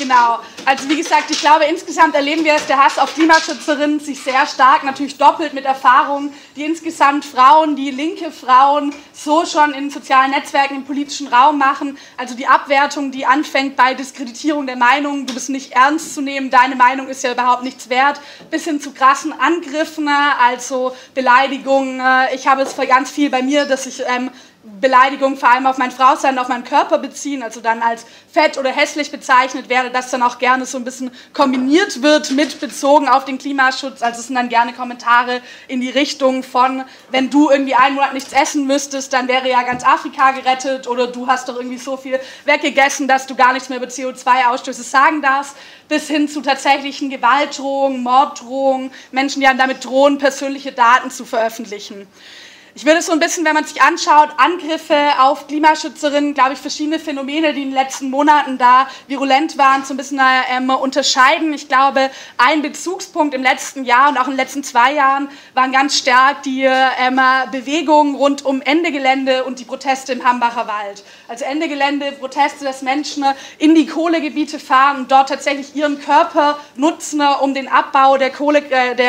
Genau. Also wie gesagt, ich glaube, insgesamt erleben wir, dass der Hass auf Klimaschützerinnen sich sehr stark natürlich doppelt mit Erfahrungen, die insgesamt Frauen, die linke Frauen so schon in sozialen Netzwerken, im politischen Raum machen. Also die Abwertung, die anfängt bei Diskreditierung der Meinung, du bist nicht ernst zu nehmen, deine Meinung ist ja überhaupt nichts wert, bis hin zu krassen Angriffen, also Beleidigungen. Ich habe es ganz viel bei mir, dass ich Beleidigungen vor allem auf mein Frausein, auf meinen Körper beziehen, also dann als fett oder hässlich bezeichnet werde, das dann auch gerne so ein bisschen kombiniert wird mit bezogen auf den Klimaschutz. Also es sind dann gerne Kommentare in die Richtung von, wenn du irgendwie einen Monat nichts essen müsstest, dann wäre ja ganz Afrika gerettet, oder du hast doch irgendwie so viel weggegessen, dass du gar nichts mehr über CO2-Ausstöße sagen darfst, bis hin zu tatsächlichen Gewaltdrohungen, Morddrohungen, Menschen, die damit drohen, persönliche Daten zu veröffentlichen. Ich würde so ein bisschen, wenn man sich anschaut, Angriffe auf Klimaschützerinnen, glaube ich, verschiedene Phänomene, die in den letzten Monaten da virulent waren, so ein bisschen unterscheiden. Ich glaube, ein Bezugspunkt im letzten Jahr und auch in den letzten 2 Jahren waren ganz stark die Bewegungen rund um Ende Gelände und die Proteste im Hambacher Wald. Also Ende Gelände, Proteste, dass Menschen in die Kohlegebiete fahren und dort tatsächlich ihren Körper nutzen, um den Abbau der Kohle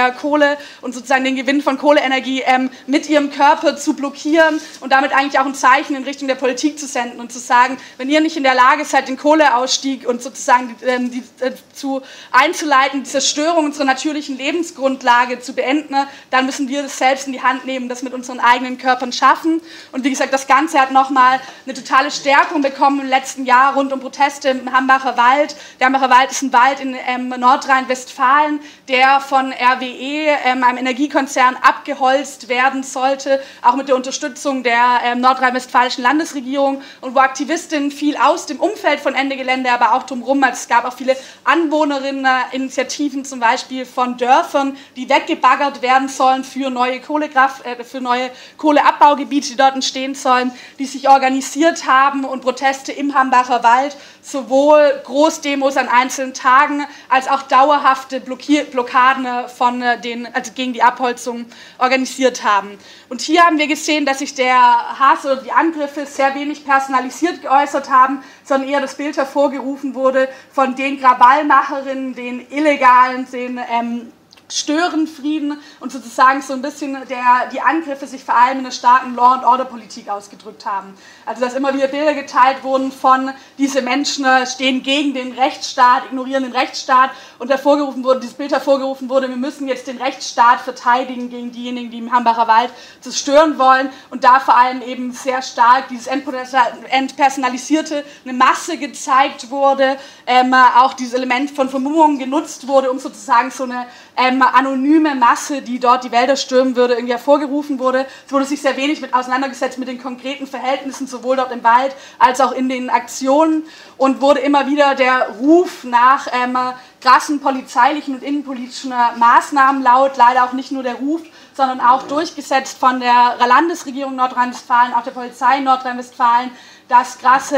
und sozusagen den Gewinn von Kohleenergie mit ihrem Körper zu blockieren und damit eigentlich auch ein Zeichen in Richtung der Politik zu senden und zu sagen, wenn ihr nicht in der Lage seid, den Kohleausstieg und sozusagen einzuleiten, die Zerstörung unserer natürlichen Lebensgrundlage zu beenden, dann müssen wir das selbst in die Hand nehmen, das mit unseren eigenen Körpern schaffen. Und wie gesagt, das Ganze hat nochmal eine totale Stärkung bekommen im letzten Jahr rund um Proteste im Hambacher Wald. Der Hambacher Wald ist ein Wald in Nordrhein-Westfalen, der von RWE, einem Energiekonzern, abgeholzt werden sollte, auch mit der Unterstützung der nordrhein-westfälischen Landesregierung, und wo Aktivistinnen viel aus dem Umfeld von Ende Gelände, aber auch drumherum, also es gab auch viele Anwohnerinneninitiativen, zum Beispiel von Dörfern, die weggebaggert werden sollen für neue Kohleabbaugebiete, die dort entstehen sollen, die sich organisiert haben und Proteste im Hambacher Wald, sowohl Großdemos an einzelnen Tagen als auch dauerhafte Blockaden also gegen die Abholzung organisiert haben. Und hier haben wir gesehen, dass sich der Hass oder die Angriffe sehr wenig personalisiert geäußert haben, sondern eher das Bild hervorgerufen wurde von den Krawallmacherinnen, den Illegalen, den Störenfrieden, und sozusagen so ein bisschen die Angriffe sich vor allem in einer starken Law-and-Order-Politik ausgedrückt haben. Also dass immer wieder Bilder geteilt wurden von, diese Menschen stehen gegen den Rechtsstaat, ignorieren den Rechtsstaat, und dieses Bild hervorgerufen wurde, wir müssen jetzt den Rechtsstaat verteidigen gegen diejenigen, die im Hambacher Wald zerstören wollen, und da vor allem eben sehr stark dieses Entpersonalisierte, eine Masse gezeigt wurde, auch dieses Element von Vermummung genutzt wurde, um sozusagen so eine anonyme Masse, die dort die Wälder stürmen würde, irgendwie hervorgerufen wurde. Es wurde sich sehr wenig mit auseinandergesetzt mit den konkreten Verhältnissen, sowohl dort im Wald als auch in den Aktionen, und wurde immer wieder der Ruf nach krassen polizeilichen und innenpolitischen Maßnahmen laut, leider auch nicht nur der Ruf, sondern auch durchgesetzt von der Landesregierung Nordrhein-Westfalen, auch der Polizei in Nordrhein-Westfalen, dass krasse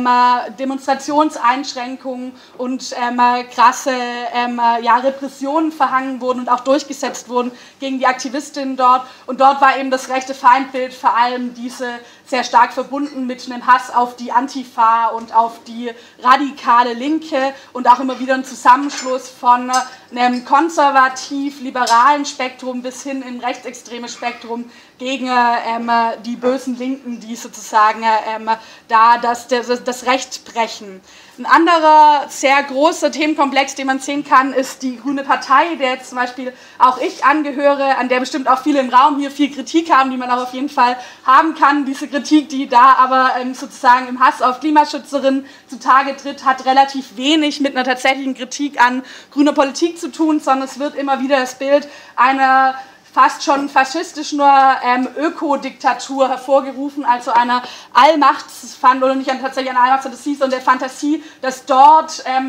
Demonstrationseinschränkungen und krasse Repressionen verhangen wurden und auch durchgesetzt wurden gegen die Aktivistinnen dort. Und dort war eben das rechte Feindbild vor allem sehr stark verbunden mit einem Hass auf die Antifa und auf die radikale Linke, und auch immer wieder ein Zusammenschluss von einem konservativ-liberalen Spektrum bis hin in rechtsextreme Spektrum gegen die bösen Linken, die sozusagen das Recht brechen. Ein anderer sehr großer Themenkomplex, den man sehen kann, ist die Grüne Partei, der jetzt zum Beispiel auch ich angehöre, an der bestimmt auch viele im Raum hier viel Kritik haben, die man auch auf jeden Fall haben kann. Diese Kritik, die da aber sozusagen im Hass auf Klimaschützerinnen zutage tritt, hat relativ wenig mit einer tatsächlichen Kritik an grüner Politik zu tun, sondern es wird immer wieder das Bild einer fast schon faschistischen Ökodiktatur hervorgerufen, also einer oder nicht tatsächlich einer Allmachtsfantasie, sondern der Fantasie, dass dort ein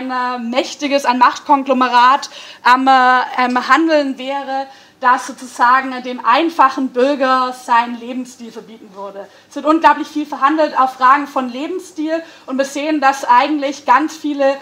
Machtkonglomerat am Handeln wäre, das sozusagen dem einfachen Bürger seinen Lebensstil verbieten würde. Es wird unglaublich viel verhandelt auf Fragen von Lebensstil, und wir sehen, dass eigentlich ganz viele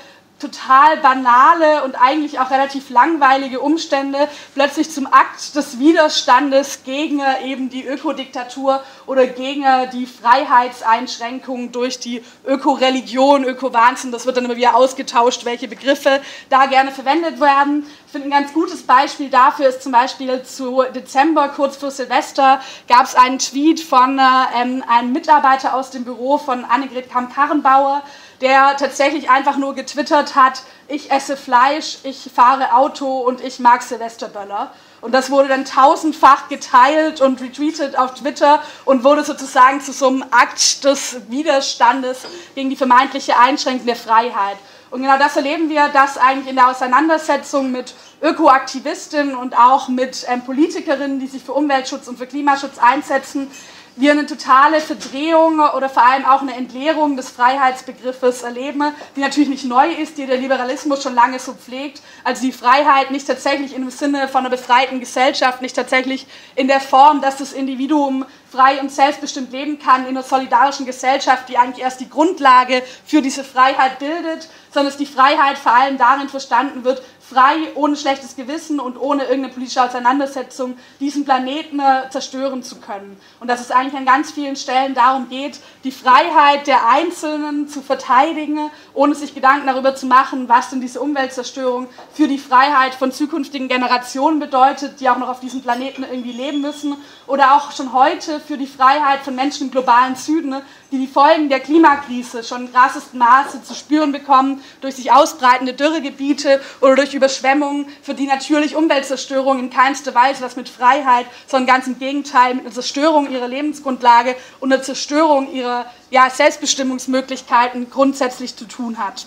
total banale und eigentlich auch relativ langweilige Umstände plötzlich zum Akt des Widerstandes gegen eben die Ökodiktatur oder gegen die Freiheitseinschränkungen durch die Ökoreligion, Ökowahnsinn. Das wird dann immer wieder ausgetauscht, welche Begriffe da gerne verwendet werden. Ich finde, ein ganz gutes Beispiel dafür ist zum Beispiel zu Dezember, kurz vor Silvester, gab es einen Tweet von einem Mitarbeiter aus dem Büro von Annegret Kramp-Karrenbauer, der tatsächlich einfach nur getwittert hat: Ich esse Fleisch, ich fahre Auto und ich mag Silvesterböller. Und das wurde dann tausendfach geteilt und retweetet auf Twitter und wurde sozusagen zu so einem Akt des Widerstandes gegen die vermeintliche Einschränkung der Freiheit. Und genau das erleben wir, dass eigentlich in der Auseinandersetzung mit Ökoaktivistinnen und auch mit Politikerinnen, die sich für Umweltschutz und für Klimaschutz einsetzen, wir eine totale Verdrehung oder vor allem auch eine Entleerung des Freiheitsbegriffes erleben, die natürlich nicht neu ist, die der Liberalismus schon lange so pflegt. Also die Freiheit nicht tatsächlich im Sinne von einer befreiten Gesellschaft, nicht tatsächlich in der Form, dass das Individuum frei und selbstbestimmt leben kann in einer solidarischen Gesellschaft, die eigentlich erst die Grundlage für diese Freiheit bildet, sondern dass die Freiheit vor allem darin verstanden wird, frei, ohne schlechtes Gewissen und ohne irgendeine politische Auseinandersetzung diesen Planeten zerstören zu können. Und dass es eigentlich an ganz vielen Stellen darum geht, die Freiheit der Einzelnen zu verteidigen, ohne sich Gedanken darüber zu machen, was denn diese Umweltzerstörung für die Freiheit von zukünftigen Generationen bedeutet, die auch noch auf diesem Planeten irgendwie leben müssen, oder auch schon heute für die Freiheit von Menschen im globalen Süden, die die Folgen der Klimakrise schon in krassestem Maße zu spüren bekommen, durch sich ausbreitende Dürregebiete oder durch Überschwemmungen, für die natürlich Umweltzerstörung in keinster Weise was mit Freiheit, sondern ganz im Gegenteil mit einer Zerstörung ihrer Lebensgrundlage und einer Zerstörung ihrer Selbstbestimmungsmöglichkeiten grundsätzlich zu tun hat.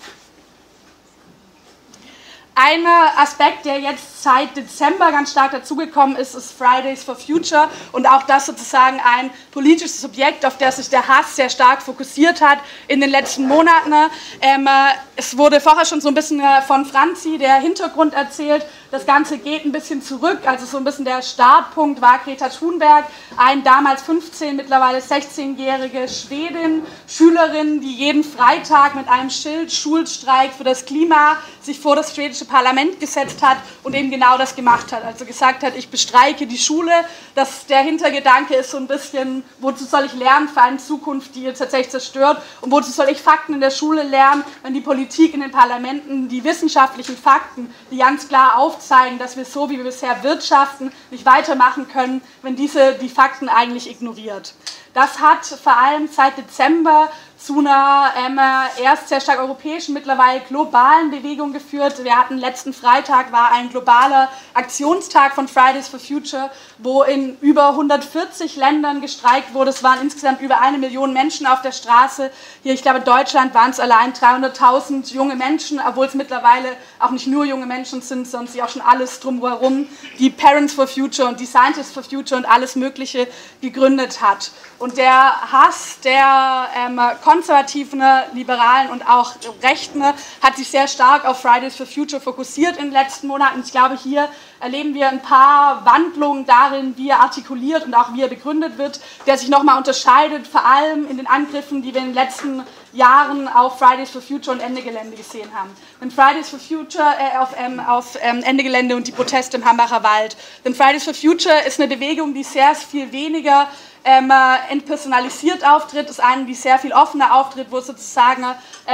Ein Aspekt, der jetzt seit Dezember ganz stark dazugekommen ist, ist Fridays for Future und auch das sozusagen ein politisches Subjekt, auf das sich der Hass sehr stark fokussiert hat in den letzten Monaten. Es wurde vorher schon so ein bisschen von Franzi der Hintergrund erzählt. Das Ganze geht ein bisschen zurück, also so ein bisschen der Startpunkt war Greta Thunberg, ein damals 15, mittlerweile 16-jährige Schwedin, Schülerin, die jeden Freitag mit einem Schild Schulstreik für das Klima sich vor das schwedische Parlament gesetzt hat und eben genau das gemacht hat. Also gesagt hat, ich bestreike die Schule. Der Hintergedanke ist so ein bisschen, wozu soll ich lernen für eine Zukunft, die jetzt tatsächlich zerstört, und wozu soll ich Fakten in der Schule lernen, wenn die Politik in den Parlamenten die wissenschaftlichen Fakten, die ganz klar aufzeigen, dass wir so, wie wir bisher wirtschaften, nicht weitermachen können, wenn diese die Fakten eigentlich ignoriert. Das hat vor allem seit Dezember zu einer erst sehr stark europäischen, mittlerweile globalen Bewegung geführt. Wir hatten letzten Freitag war ein globaler Aktionstag von Fridays for Future, wo in über 140 Ländern gestreikt wurde. Es waren insgesamt über 1 Million Menschen auf der Straße. Hier, ich glaube, in Deutschland waren es allein 300.000 junge Menschen, obwohl es mittlerweile auch nicht nur junge Menschen sind, sondern sie auch schon alles drumherum, die Parents for Future und die Scientists for Future und alles Mögliche gegründet hat. Und der Hass der konservativen, liberalen und auch Rechten hat sich sehr stark auf Fridays for Future fokussiert in den letzten Monaten. Ich glaube, hier erleben wir ein paar Wandlungen darin, wie er artikuliert und auch wie er begründet wird, der sich nochmal unterscheidet, vor allem in den Angriffen, die wir in den letzten Jahren auf Fridays for Future und Ende Gelände gesehen haben. Denn Fridays for Future auf Ende Gelände und die Proteste im Hambacher Wald. Denn Fridays for Future ist eine Bewegung, die sehr viel weniger entpersonalisiert auftritt, ist eine, die sehr viel offener auftritt, wo sozusagen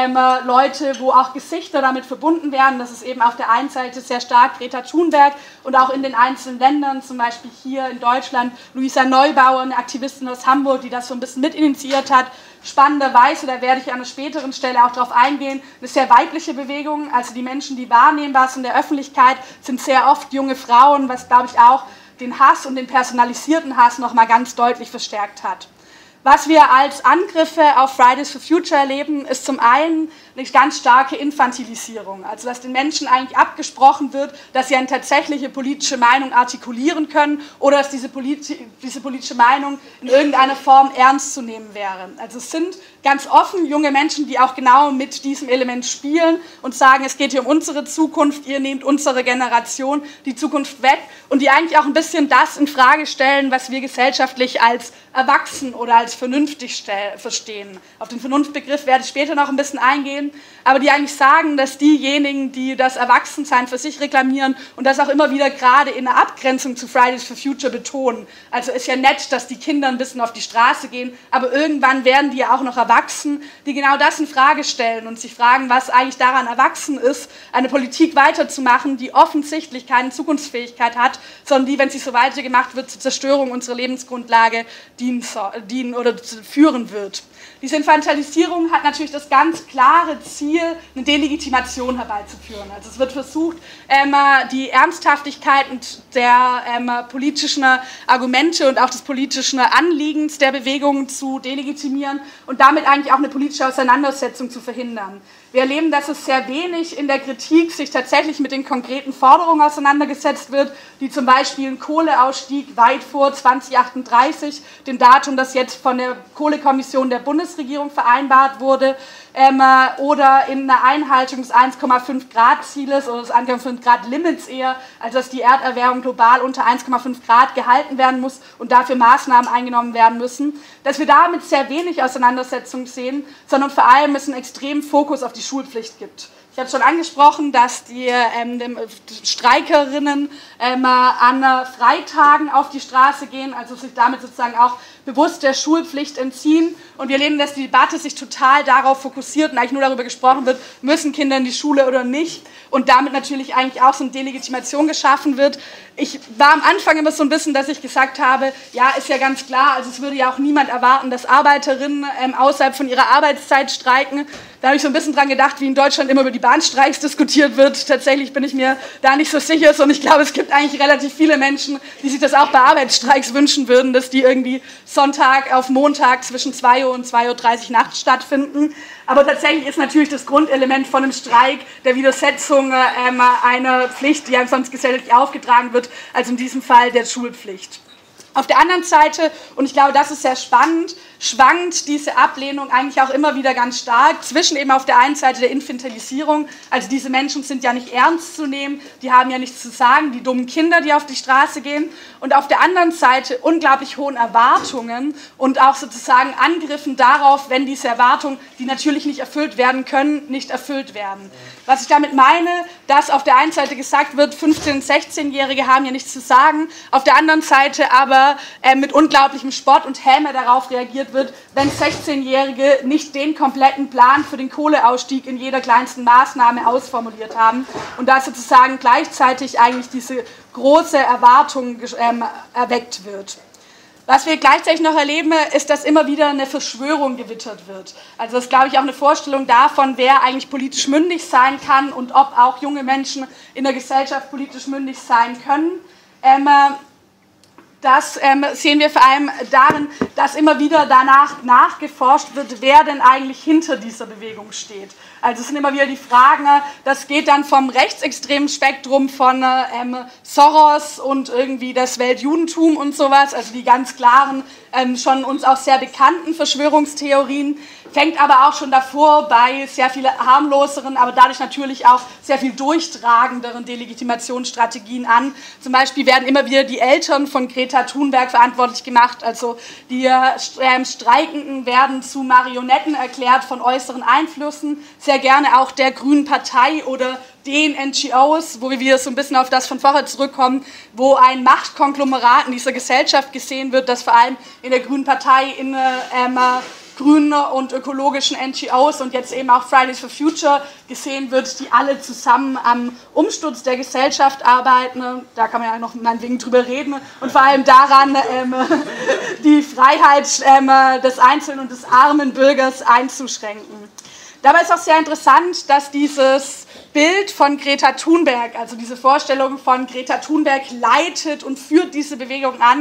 Leute, wo auch Gesichter damit verbunden werden. Das ist eben auf der einen Seite sehr stark Greta Thunberg und auch in den einzelnen Ländern, zum Beispiel hier in Deutschland Luisa Neubauer, eine Aktivistin aus Hamburg, die das so ein bisschen mitinitiiert hat. Spannenderweise, da werde ich an einer späteren Stelle auch darauf eingehen, eine sehr weibliche Bewegung, also die Menschen, die wahrnehmbar sind in der Öffentlichkeit, sind sehr oft junge Frauen, was, glaube ich, auch den Hass und den personalisierten Hass nochmal ganz deutlich verstärkt hat. Was wir als Angriffe auf Fridays for Future erleben, ist zum einen eine ganz starke Infantilisierung, also dass den Menschen eigentlich abgesprochen wird, dass sie eine tatsächliche politische Meinung artikulieren können oder dass diese politische Meinung in irgendeiner Form ernst zu nehmen wäre. Also es sind ganz offen junge Menschen, die auch genau mit diesem Element spielen und sagen, es geht hier um unsere Zukunft, ihr nehmt unsere Generation die Zukunft weg und die eigentlich auch ein bisschen das in Frage stellen, was wir gesellschaftlich als erwachsen oder als vernünftig verstehen. Auf den Vernunftbegriff werde ich später noch ein bisschen eingehen, aber die eigentlich sagen, dass diejenigen, die das Erwachsensein für sich reklamieren und das auch immer wieder gerade in der Abgrenzung zu Fridays for Future betonen. Also ist ja nett, dass die Kinder ein bisschen auf die Straße gehen, aber irgendwann werden die ja auch noch erwachsen, die genau das in Frage stellen und sich fragen, was eigentlich daran erwachsen ist, eine Politik weiterzumachen, die offensichtlich keine Zukunftsfähigkeit hat, sondern die, wenn sie so weitergemacht wird, zur Zerstörung unserer Lebensgrundlage dienen oder führen wird. Diese Infantilisierung hat natürlich das ganz klare Ziel, eine Delegitimation herbeizuführen. Also es wird versucht, die Ernsthaftigkeit der politischen Argumente und auch des politischen Anliegens der Bewegung zu delegitimieren und damit eigentlich auch eine politische Auseinandersetzung zu verhindern. Wir erleben, dass es sehr wenig in der Kritik sich tatsächlich mit den konkreten Forderungen auseinandergesetzt wird, die zum Beispiel einen Kohleausstieg weit vor 2038, dem Datum, das jetzt von der Kohlekommission der Bundesregierung vereinbart wurde, oder in der Einhaltung des 1,5 Grad Zieles oder des 1,5 Grad Limits eher, also dass die Erderwärmung global unter 1,5 Grad gehalten werden muss und dafür Maßnahmen eingenommen werden müssen, dass wir damit sehr wenig Auseinandersetzung sehen, sondern vor allem es einen extremen Fokus auf die Schulpflicht gibt. Ich habe schon angesprochen, dass die Streikerinnen an Freitagen auf die Straße gehen, also sich damit sozusagen auch bewusst der Schulpflicht entziehen. Und wir erleben, dass die Debatte sich total darauf fokussiert und eigentlich nur darüber gesprochen wird, müssen Kinder in die Schule oder nicht. Und damit natürlich eigentlich auch so eine Delegitimation geschaffen wird. Ich war am Anfang immer so ein bisschen, dass ich gesagt habe, ja, ist ja ganz klar, also es würde ja auch niemand erwarten, dass Arbeiterinnen außerhalb von ihrer Arbeitszeit streiken. Da habe ich so ein bisschen dran gedacht, wie in Deutschland immer über die Bahnstreiks diskutiert wird. Tatsächlich bin ich mir da nicht so sicher, und ich glaube, es gibt eigentlich relativ viele Menschen, die sich das auch bei Arbeitsstreiks wünschen würden, dass die irgendwie Sonntag auf Montag zwischen 2 Uhr und 2:30 Uhr nachts stattfinden. Aber tatsächlich ist natürlich das Grundelement von einem Streik der Widersetzung einer Pflicht, die einem sonst gesellschaftlich aufgetragen wird, also in diesem Fall der Schulpflicht. Auf der anderen Seite, und ich glaube, das ist sehr spannend, schwankt diese Ablehnung eigentlich auch immer wieder ganz stark zwischen eben auf der einen Seite der Infantilisierung, also diese Menschen sind ja nicht ernst zu nehmen, die haben ja nichts zu sagen, die dummen Kinder, die auf die Straße gehen, und auf der anderen Seite unglaublich hohen Erwartungen und auch sozusagen Angriffen darauf, wenn diese Erwartungen, die natürlich nicht erfüllt werden können, nicht erfüllt werden. Was ich damit meine, dass auf der einen Seite gesagt wird, 15- und 16-Jährige haben ja nichts zu sagen, auf der anderen Seite aber mit unglaublichem Spott und Häme darauf reagiert wird, wenn 16-Jährige nicht den kompletten Plan für den Kohleausstieg in jeder kleinsten Maßnahme ausformuliert haben und da sozusagen gleichzeitig eigentlich diese große Erwartung erweckt wird. Was wir gleichzeitig noch erleben, ist, dass immer wieder eine Verschwörung gewittert wird. Also das ist, glaube ich, auch eine Vorstellung davon, wer eigentlich politisch mündig sein kann und ob auch junge Menschen in der Gesellschaft politisch mündig sein können. Das sehen wir vor allem darin, dass immer wieder danach nachgeforscht wird, wer denn eigentlich hinter dieser Bewegung steht. Also es sind immer wieder die Fragen, das geht dann vom rechtsextremen Spektrum von Soros und irgendwie das Weltjudentum und sowas, also die ganz klaren, schon uns auch sehr bekannten Verschwörungstheorien, fängt aber auch schon davor bei sehr viel harmloseren, aber dadurch natürlich auch sehr viel durchtragenderen Delegitimationsstrategien an. Zum Beispiel werden immer wieder die Eltern von Greta Thunberg verantwortlich gemacht, also die Streikenden werden zu Marionetten erklärt von äußeren Einflüssen, sehr gerne auch der Grünen Partei oder den NGOs, wo wir wieder so ein bisschen auf das von vorher zurückkommen, wo ein Machtkonglomerat in dieser Gesellschaft gesehen wird, das vor allem in der Grünen Partei in grünen und ökologischen NGOs und jetzt eben auch Fridays for Future gesehen wird, die alle zusammen am Umsturz der Gesellschaft arbeiten. Da kann man ja noch meinetwegen drüber reden und vor allem daran, die Freiheit des Einzelnen und des armen Bürgers einzuschränken. Dabei ist auch sehr interessant, dass dieses Bild von Greta Thunberg, also diese Vorstellung von Greta Thunberg leitet und führt diese Bewegung an,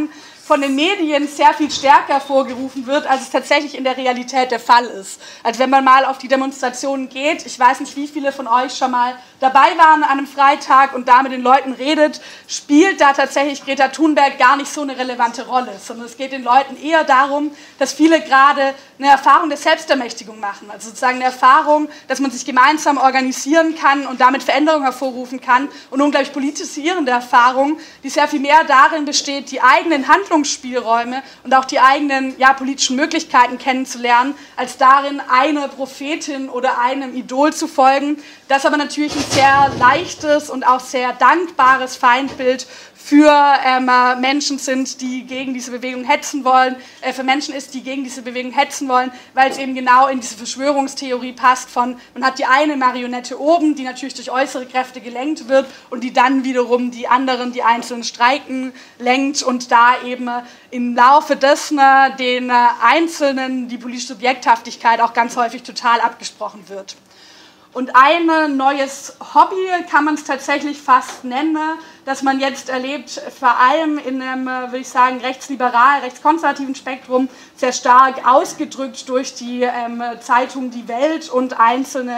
von den Medien sehr viel stärker hervorgerufen wird, als es tatsächlich in der Realität der Fall ist. Also wenn man mal auf die Demonstrationen geht, ich weiß nicht, wie viele von euch schon mal dabei waren an einem Freitag und da mit den Leuten redet, spielt da tatsächlich Greta Thunberg gar nicht so eine relevante Rolle, sondern es geht den Leuten eher darum, dass viele gerade eine Erfahrung der Selbstermächtigung machen, also sozusagen eine Erfahrung, dass man sich gemeinsam organisieren kann und damit Veränderungen hervorrufen kann und unglaublich politisierende Erfahrung, die sehr viel mehr darin besteht, die eigenen Handlungsspielräume und auch die eigenen politischen Möglichkeiten kennenzulernen, als darin einer Prophetin oder einem Idol zu folgen, das aber natürlich ein sehr leichtes und auch sehr dankbares Feindbild für Menschen sind, die gegen diese Bewegung hetzen wollen, für Menschen ist, die gegen diese Bewegung hetzen wollen, weil es eben genau in diese Verschwörungstheorie passt von, man hat die eine Marionette oben, die natürlich durch äußere Kräfte gelenkt wird und die dann wiederum die anderen, die einzelnen Streiken lenkt und da eben im Laufe dessen den Einzelnen die politische Subjekthaftigkeit auch ganz häufig total abgesprochen wird. Und ein neues Hobby kann man es tatsächlich fast nennen, das man jetzt erlebt, vor allem in einem, würde ich sagen, rechtsliberal, rechtskonservativen Spektrum, sehr stark ausgedrückt durch die Zeitung Die Welt und einzelne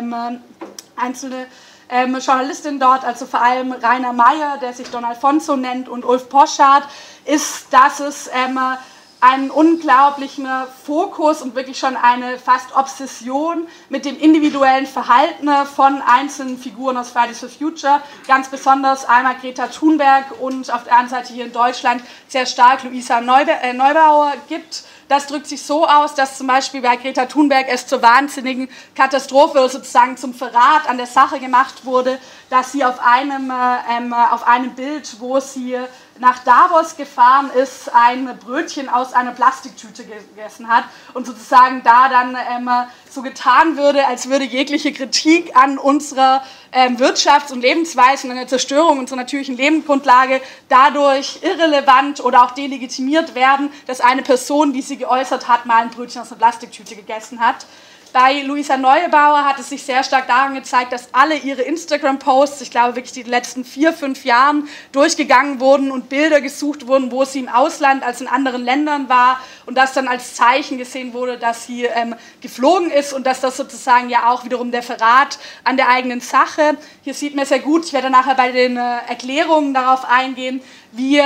Journalistinnen dort, also vor allem Rainer Meyer, der sich Don Alfonso nennt, und Ulf Poschardt, ist, dass es einen unglaublichen Fokus und wirklich schon eine fast Obsession mit dem individuellen Verhalten von einzelnen Figuren aus Fridays for Future, ganz besonders einmal Greta Thunberg und auf der anderen Seite hier in Deutschland sehr stark Luisa Neubauer gibt. Das drückt sich so aus, dass zum Beispiel bei Greta Thunberg es zur wahnsinnigen Katastrophe oder sozusagen zum Verrat an der Sache gemacht wurde, dass sie auf einem Bild, wo sie nach Davos gefahren ist, ein Brötchen aus einer Plastiktüte gegessen hat und sozusagen da dann so getan würde, als würde jegliche Kritik an unserer Wirtschafts- und Lebensweise und an der Zerstörung unserer natürlichen Lebensgrundlage dadurch irrelevant oder auch delegitimiert werden, dass eine Person, die sie geäußert hat, mal ein Brötchen aus einer Plastiktüte gegessen hat. Bei Luisa Neubauer hat es sich sehr stark daran gezeigt, dass alle ihre Instagram-Posts, ich glaube wirklich die letzten 4-5 Jahren, durchgegangen wurden und Bilder gesucht wurden, wo sie im Ausland als in anderen Ländern war und das dann als Zeichen gesehen wurde, dass sie geflogen ist und dass das sozusagen ja auch wiederum der Verrat an der eigenen Sache. Hier sieht man sehr gut, ich werde nachher bei den Erklärungen darauf eingehen, wie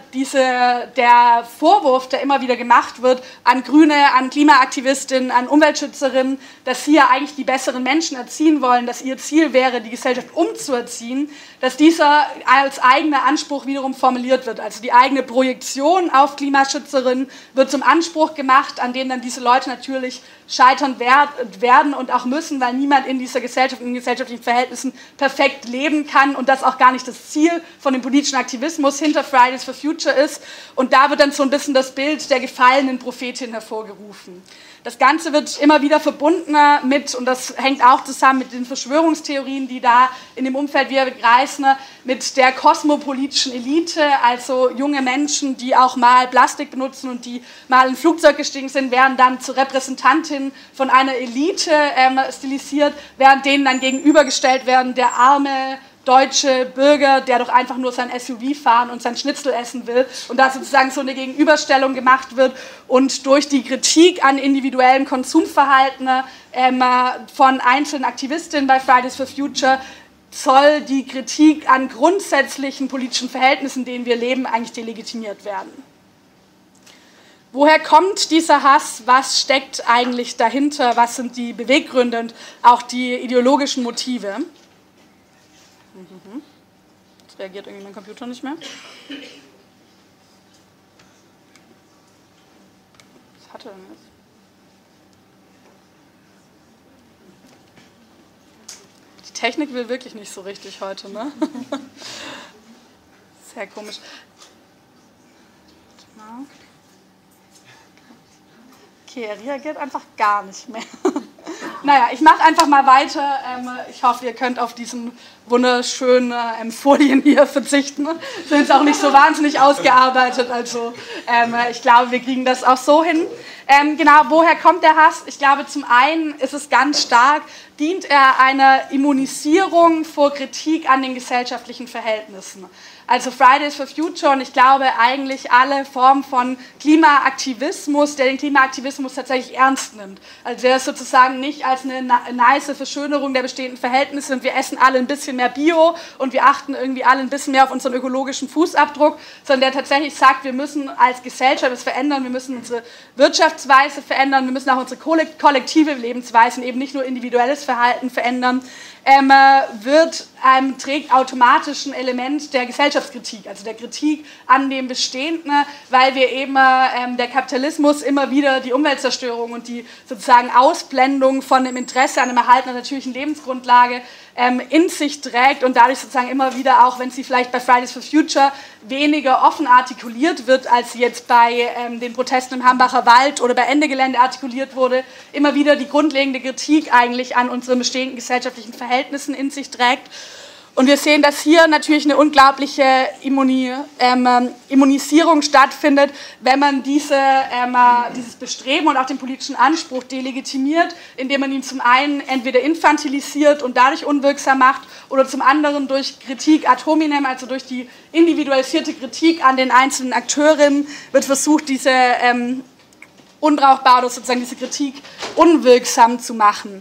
der Vorwurf, der immer wieder gemacht wird, an Grüne, an Klimaaktivistinnen, an Umweltschützerinnen, dass sie ja eigentlich die besseren Menschen erziehen wollen, dass ihr Ziel wäre, die Gesellschaft umzuerziehen, dass dieser als eigener Anspruch wiederum formuliert wird. Also die eigene Projektion auf Klimaschützerinnen wird zum Anspruch gemacht, an dem dann diese Leute natürlich scheitern werden und auch müssen, weil niemand in dieser Gesellschaft, in gesellschaftlichen Verhältnissen perfekt leben kann und das auch gar nicht das Ziel von dem politischen Aktivismus hinter Fridays for Future ist. Und da wird dann so ein bisschen das Bild der gefallenen Prophetin hervorgerufen. Das Ganze wird immer wieder verbunden mit, und das hängt auch zusammen mit den Verschwörungstheorien, die da in dem Umfeld wir kreisen, mit der kosmopolitischen Elite, also junge Menschen, die auch mal Plastik benutzen und die mal in ein Flugzeug gestiegen sind, werden dann zur Repräsentantin von einer Elite stilisiert, während denen dann gegenübergestellt werden der arme deutsche Bürger, der doch einfach nur sein SUV fahren und sein Schnitzel essen will und da sozusagen so eine Gegenüberstellung gemacht wird und durch die Kritik an individuellem Konsumverhalten von einzelnen Aktivistinnen bei Fridays for Future soll die Kritik an grundsätzlichen politischen Verhältnissen, in denen wir leben, eigentlich delegitimiert werden. Woher kommt dieser Hass? Was steckt eigentlich dahinter? Was sind die Beweggründe und auch die ideologischen Motive? Jetzt reagiert irgendwie mein Computer nicht mehr. Was hat er denn jetzt? Die Technik will wirklich nicht so richtig heute, ne? Sehr komisch. Okay, er reagiert einfach gar nicht mehr. Naja, ich mache einfach mal weiter. Ich hoffe, ihr könnt auf diesen wunderschönen Folien hier verzichten. Sind jetzt auch nicht so wahnsinnig ausgearbeitet, also ich glaube, wir kriegen das auch so hin. Genau, woher kommt der Hass? Ich glaube, zum einen ist es ganz stark, dient er einer Immunisierung vor Kritik an den gesellschaftlichen Verhältnissen. Also Fridays for Future und ich glaube eigentlich alle Formen von Klimaaktivismus, der den Klimaaktivismus tatsächlich ernst nimmt. Also der ist sozusagen nicht als eine nice Verschönerung der bestehenden Verhältnisse und wir essen alle ein bisschen mehr Bio und wir achten irgendwie alle ein bisschen mehr auf unseren ökologischen Fußabdruck, sondern der tatsächlich sagt, wir müssen als Gesellschaft es verändern, wir müssen unsere Wirtschaftsweise verändern, wir müssen auch unsere kollektive Lebensweise und eben nicht nur individuelles Verhalten verändern. Trägt automatisch ein Element der Gesellschaftskritik, also der Kritik an dem Bestehenden, weil wir eben der Kapitalismus immer wieder die Umweltzerstörung und die sozusagen Ausblendung von dem Interesse an dem Erhalt einer natürlichen Lebensgrundlage in sich trägt und dadurch sozusagen immer wieder, auch wenn sie vielleicht bei Fridays for Future weniger offen artikuliert wird, als sie jetzt bei den Protesten im Hambacher Wald oder bei Ende Gelände artikuliert wurde, immer wieder die grundlegende Kritik eigentlich an unseren bestehenden gesellschaftlichen Verhältnissen in sich trägt. Und wir sehen, dass hier natürlich eine unglaubliche Immunisierung stattfindet, wenn man dieses Bestreben und auch den politischen Anspruch delegitimiert, indem man ihn zum einen entweder infantilisiert und dadurch unwirksam macht oder zum anderen durch Kritik ad hominem, also durch die individualisierte Kritik an den einzelnen Akteurinnen, wird versucht, diese unbrauchbar oder sozusagen diese Kritik unwirksam zu machen.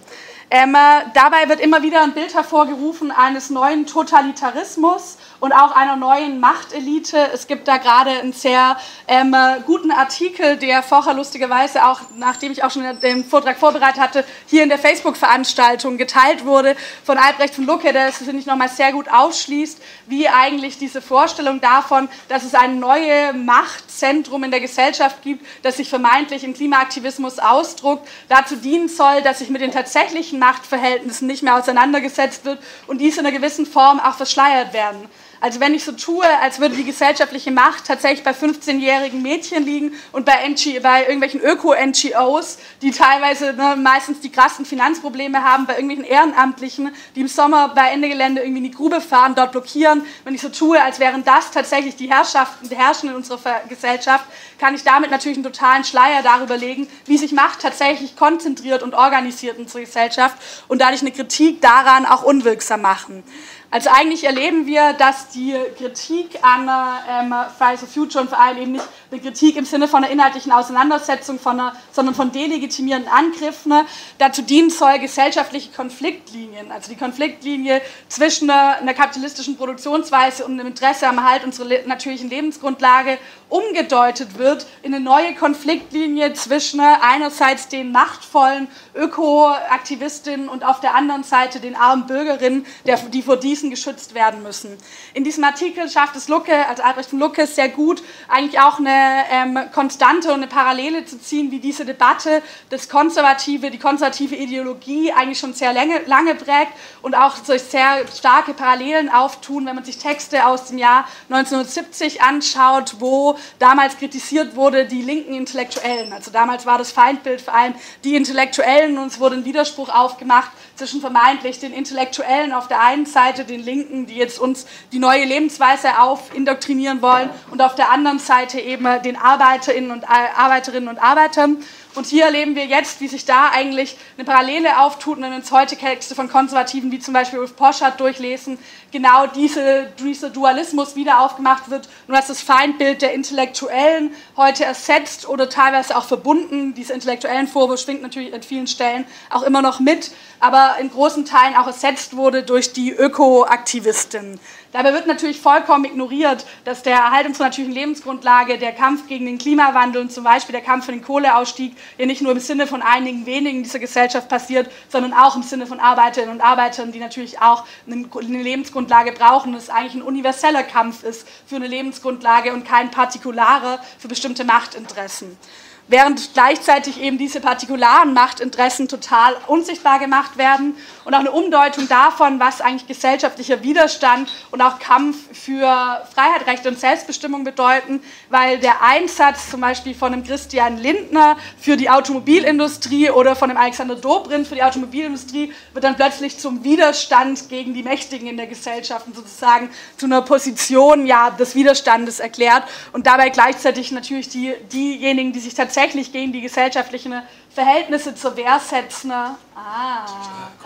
Dabei wird immer wieder ein Bild hervorgerufen eines neuen Totalitarismus und auch einer neuen Machtelite. Es gibt da gerade einen sehr guten Artikel, der vorher lustigerweise auch, nachdem ich auch schon den Vortrag vorbereitet hatte, hier in der Facebook-Veranstaltung geteilt wurde von Albrecht von Lucke, der das, finde ich, nochmal sehr gut ausschließt, wie eigentlich diese Vorstellung davon, dass es ein neues Machtzentrum in der Gesellschaft gibt, das sich vermeintlich im Klimaaktivismus ausdruckt, dazu dienen soll, dass sich mit den tatsächlichen Machtverhältnissen nicht mehr auseinandergesetzt wird und diese in einer gewissen Form auch verschleiert werden. Also wenn ich so tue, als würde die gesellschaftliche Macht tatsächlich bei 15-jährigen Mädchen liegen und bei irgendwelchen Öko-NGOs, die teilweise meistens die krassen Finanzprobleme haben, bei irgendwelchen Ehrenamtlichen, die im Sommer bei Ende Gelände irgendwie in die Grube fahren, dort blockieren, wenn ich so tue, als wären das tatsächlich die Herrschenden in unserer Gesellschaft, kann ich damit natürlich einen totalen Schleier darüber legen, wie sich Macht tatsächlich konzentriert und organisiert in unserer Gesellschaft und dadurch eine Kritik daran auch unwirksam machen. Also eigentlich erleben wir, dass die Kritik an Fridays for Future und vor allem eben nicht eine Kritik im Sinne von einer inhaltlichen Auseinandersetzung, sondern von delegitimierenden Angriffen dazu dienen soll, gesellschaftliche Konfliktlinien, also die Konfliktlinie zwischen einer kapitalistischen Produktionsweise und einem Interesse am Erhalt unserer natürlichen Lebensgrundlage umgedeutet wird in eine neue Konfliktlinie zwischen einerseits den machtvollen Ökoaktivistinnen und auf der anderen Seite den armen Bürgerinnen, die vor diesen geschützt werden müssen. In diesem Artikel schafft es Lucke, also Albrecht von Lucke, sehr gut, eigentlich auch eine Konstante und eine Parallele zu ziehen, wie diese Debatte die konservative Ideologie eigentlich schon sehr lange prägt und auch so sehr starke Parallelen auftun, wenn man sich Texte aus dem Jahr 1970 anschaut, wo damals kritisiert wurde, die linken Intellektuellen. Also damals war das Feindbild vor allem die Intellektuellen und es wurde ein Widerspruch aufgemacht zwischen vermeintlich den Intellektuellen auf der einen Seite, den Linken, die jetzt uns die neue Lebensweise indoktrinieren wollen und auf der anderen Seite eben den Arbeiterinnen und Arbeitern. Und hier erleben wir jetzt, wie sich da eigentlich eine Parallele auftut und wenn wir uns heute Texte von Konservativen wie zum Beispiel Ulf Poschardt durchlesen, genau dieser Dualismus wieder aufgemacht wird und dass das Feindbild der Intellektuellen heute ersetzt oder teilweise auch verbunden, dieser intellektuellen Vorwurf schwingt natürlich an vielen Stellen auch immer noch mit, aber in großen Teilen auch ersetzt wurde durch die Ökoaktivisten. Dabei wird natürlich vollkommen ignoriert, dass der Erhalt unserer natürlichen Lebensgrundlage, der Kampf gegen den Klimawandel und zum Beispiel der Kampf für den Kohleausstieg ja nicht nur im Sinne von einigen wenigen dieser Gesellschaft passiert, sondern auch im Sinne von Arbeiterinnen und Arbeitern, die natürlich auch eine Lebensgrundlage brauchen und es eigentlich ein universeller Kampf ist für eine Lebensgrundlage und kein partikularer für bestimmte Machtinteressen. Während gleichzeitig eben diese partikularen Machtinteressen total unsichtbar gemacht werden und auch eine Umdeutung davon, was eigentlich gesellschaftlicher Widerstand und auch Kampf für Freiheit, Rechte und Selbstbestimmung bedeuten, weil der Einsatz zum Beispiel von einem Christian Lindner für die Automobilindustrie oder von einem Alexander Dobrindt für die Automobilindustrie wird dann plötzlich zum Widerstand gegen die Mächtigen in der Gesellschaft und sozusagen zu einer Position des Widerstandes erklärt und dabei gleichzeitig natürlich diejenigen, die sich tatsächlich gegen die gesellschaftlichen Verhältnisse zur Wehr setzen.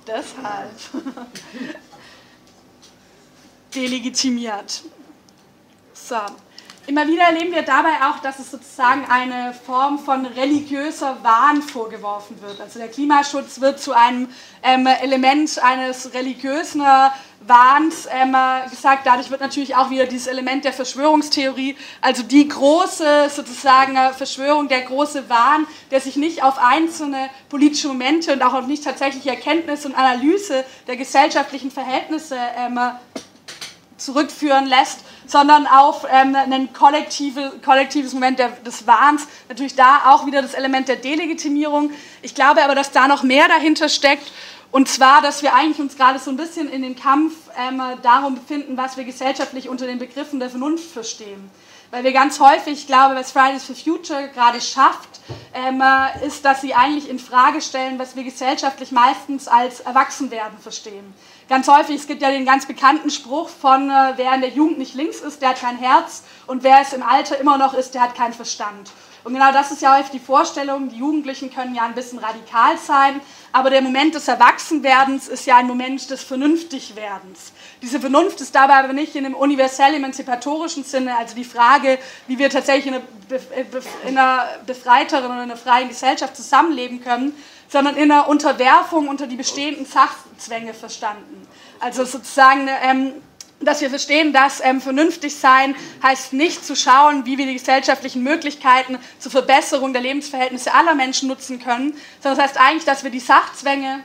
Deshalb delegitimiert. So. Immer wieder erleben wir dabei auch, dass es sozusagen eine Form von religiöser Wahn vorgeworfen wird. Also der Klimaschutz wird zu einem Element eines religiösen Wahns gesagt. Dadurch wird natürlich auch wieder dieses Element der Verschwörungstheorie, also die große sozusagen Verschwörung, der große Wahn, der sich nicht auf einzelne politische Momente und auch auf nicht tatsächliche Erkenntnis und Analyse der gesellschaftlichen Verhältnisse zurückführen lässt, sondern auf ein kollektives Moment des Wahns. Natürlich da auch wieder das Element der Delegitimierung. Ich glaube aber, dass da noch mehr dahinter steckt. Und zwar, dass wir eigentlich uns gerade so ein bisschen in den Kampf darum befinden, was wir gesellschaftlich unter den Begriffen der Vernunft verstehen. Weil wir ganz häufig, ich glaube, was Fridays for Future gerade schafft, ist, dass sie eigentlich in Frage stellen, was wir gesellschaftlich meistens als Erwachsenwerden verstehen. Ganz häufig, es gibt ja den ganz bekannten Spruch von, wer in der Jugend nicht links ist, der hat kein Herz, und wer es im Alter immer noch ist, der hat keinen Verstand. Und genau das ist ja häufig die Vorstellung, die Jugendlichen können ja ein bisschen radikal sein, aber der Moment des Erwachsenwerdens ist ja ein Moment des Vernünftigwerdens. Diese Vernunft ist dabei aber nicht in einem universell emanzipatorischen Sinne, also die Frage, wie wir tatsächlich in einer befreiteren oder in einer freien Gesellschaft zusammenleben können, sondern in einer Unterwerfung unter die bestehenden Sachzwänge verstanden. Also sozusagen, dass wir verstehen, dass vernünftig sein heißt nicht zu schauen, wie wir die gesellschaftlichen Möglichkeiten zur Verbesserung der Lebensverhältnisse aller Menschen nutzen können, sondern das heißt eigentlich, dass wir die Sachzwänge,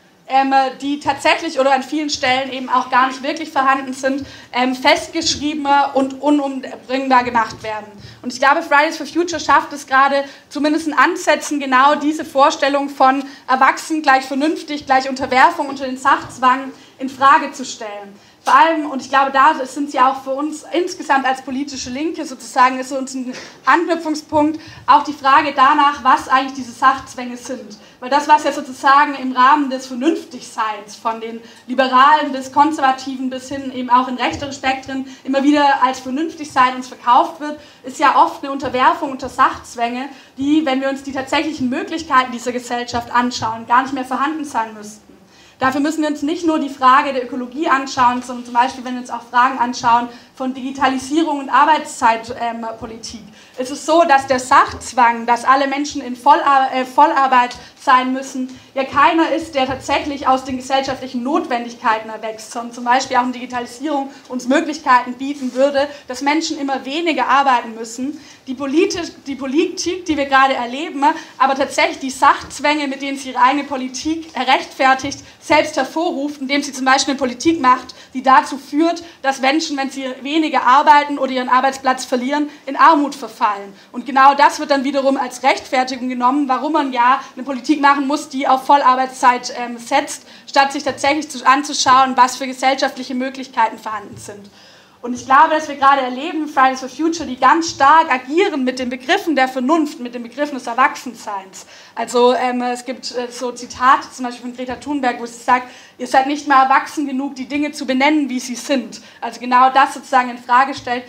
die tatsächlich oder an vielen Stellen eben auch gar nicht wirklich vorhanden sind, festgeschriebener und unumdringbar gemacht werden. Und ich glaube, Fridays for Future schafft es gerade, zumindest in Ansätzen, genau diese Vorstellung von erwachsen gleich vernünftig, gleich Unterwerfung unter den Sachzwang in Frage zu stellen. Vor allem, und ich glaube, da sind sie auch für uns insgesamt als politische Linke sozusagen, ist für uns ein Anknüpfungspunkt, auch die Frage danach, was eigentlich diese Sachzwänge sind. Weil das, was ja sozusagen im Rahmen des Vernünftigseins von den Liberalen bis Konservativen bis hin eben auch in rechtere Spektren immer wieder als Vernünftigsein uns verkauft wird, ist ja oft eine Unterwerfung unter Sachzwänge, die, wenn wir uns die tatsächlichen Möglichkeiten dieser Gesellschaft anschauen, gar nicht mehr vorhanden sein müssten. Dafür müssen wir uns nicht nur die Frage der Ökologie anschauen, sondern zum Beispiel, wenn wir uns auch Fragen anschauen von Digitalisierung und Arbeitszeitpolitik. Es ist so, dass der Sachzwang, dass alle Menschen in Vollarbeit sein müssen, ja keiner ist, der tatsächlich aus den gesellschaftlichen Notwendigkeiten erwächst, sondern zum Beispiel auch in Digitalisierung uns Möglichkeiten bieten würde, dass Menschen immer weniger arbeiten müssen. Die Politik, die wir gerade erleben, aber tatsächlich die Sachzwänge, mit denen sie ihre eigene Politik rechtfertigt, selbst hervorruft, indem sie zum Beispiel eine Politik macht, die dazu führt, dass Menschen, wenn sie weniger arbeiten oder ihren Arbeitsplatz verlieren, in Armut verfallen. Und genau das wird dann wiederum als Rechtfertigung genommen, warum man ja eine Politik machen muss, die auf Vollarbeitszeit setzt, statt sich tatsächlich anzuschauen, was für gesellschaftliche Möglichkeiten vorhanden sind. Und ich glaube, dass wir gerade erleben, Fridays for Future, die ganz stark agieren mit den Begriffen der Vernunft, mit den Begriffen des Erwachsenseins. Also es gibt so Zitate, zum Beispiel von Greta Thunberg, wo sie sagt, ihr seid nicht mal erwachsen genug, die Dinge zu benennen, wie sie sind. Also genau das sozusagen in Frage stellt.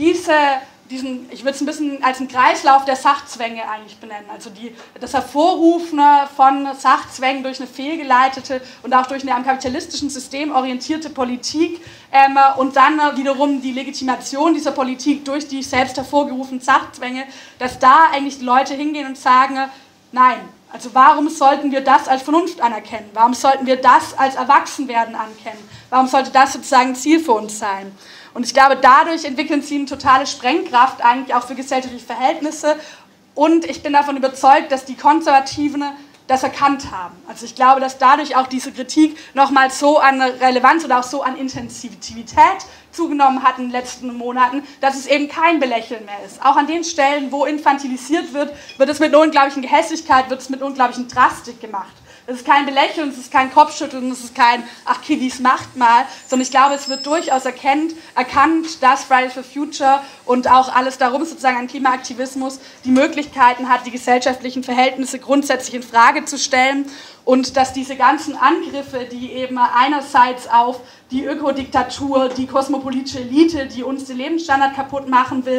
Ich würde es ein bisschen als einen Kreislauf der Sachzwänge eigentlich benennen. Also das Hervorrufen von Sachzwängen durch eine fehlgeleitete und auch durch eine am kapitalistischen System orientierte Politik und dann wiederum die Legitimation dieser Politik durch die selbst hervorgerufenen Sachzwänge, dass da eigentlich die Leute hingehen und sagen, nein, also warum sollten wir das als Vernunft anerkennen? Warum sollten wir das als Erwachsenwerden anerkennen? Warum sollte das sozusagen ein Ziel für uns sein? Und ich glaube, dadurch entwickeln sie eine totale Sprengkraft eigentlich auch für gesellschaftliche Verhältnisse. Und ich bin davon überzeugt, dass die Konservativen das erkannt haben. Also ich glaube, dass dadurch auch diese Kritik nochmal so an Relevanz oder auch so an Intensivität zugenommen hat in den letzten Monaten, dass es eben kein Belächeln mehr ist. Auch an den Stellen, wo infantilisiert wird, wird es mit einer unglaublichen Gehässigkeit, wird es mit unglaublichen Drastik gemacht. Es ist kein Belächeln, es ist kein Kopfschütteln, es ist kein ach Kiddies macht mal, sondern ich glaube, es wird durchaus erkannt, dass Fridays for Future und auch alles darum sozusagen an Klimaaktivismus die Möglichkeiten hat, die gesellschaftlichen Verhältnisse grundsätzlich in Frage zu stellen und dass diese ganzen Angriffe, die eben einerseits auf die Ökodiktatur, die kosmopolitische Elite, die uns den Lebensstandard kaputt machen will,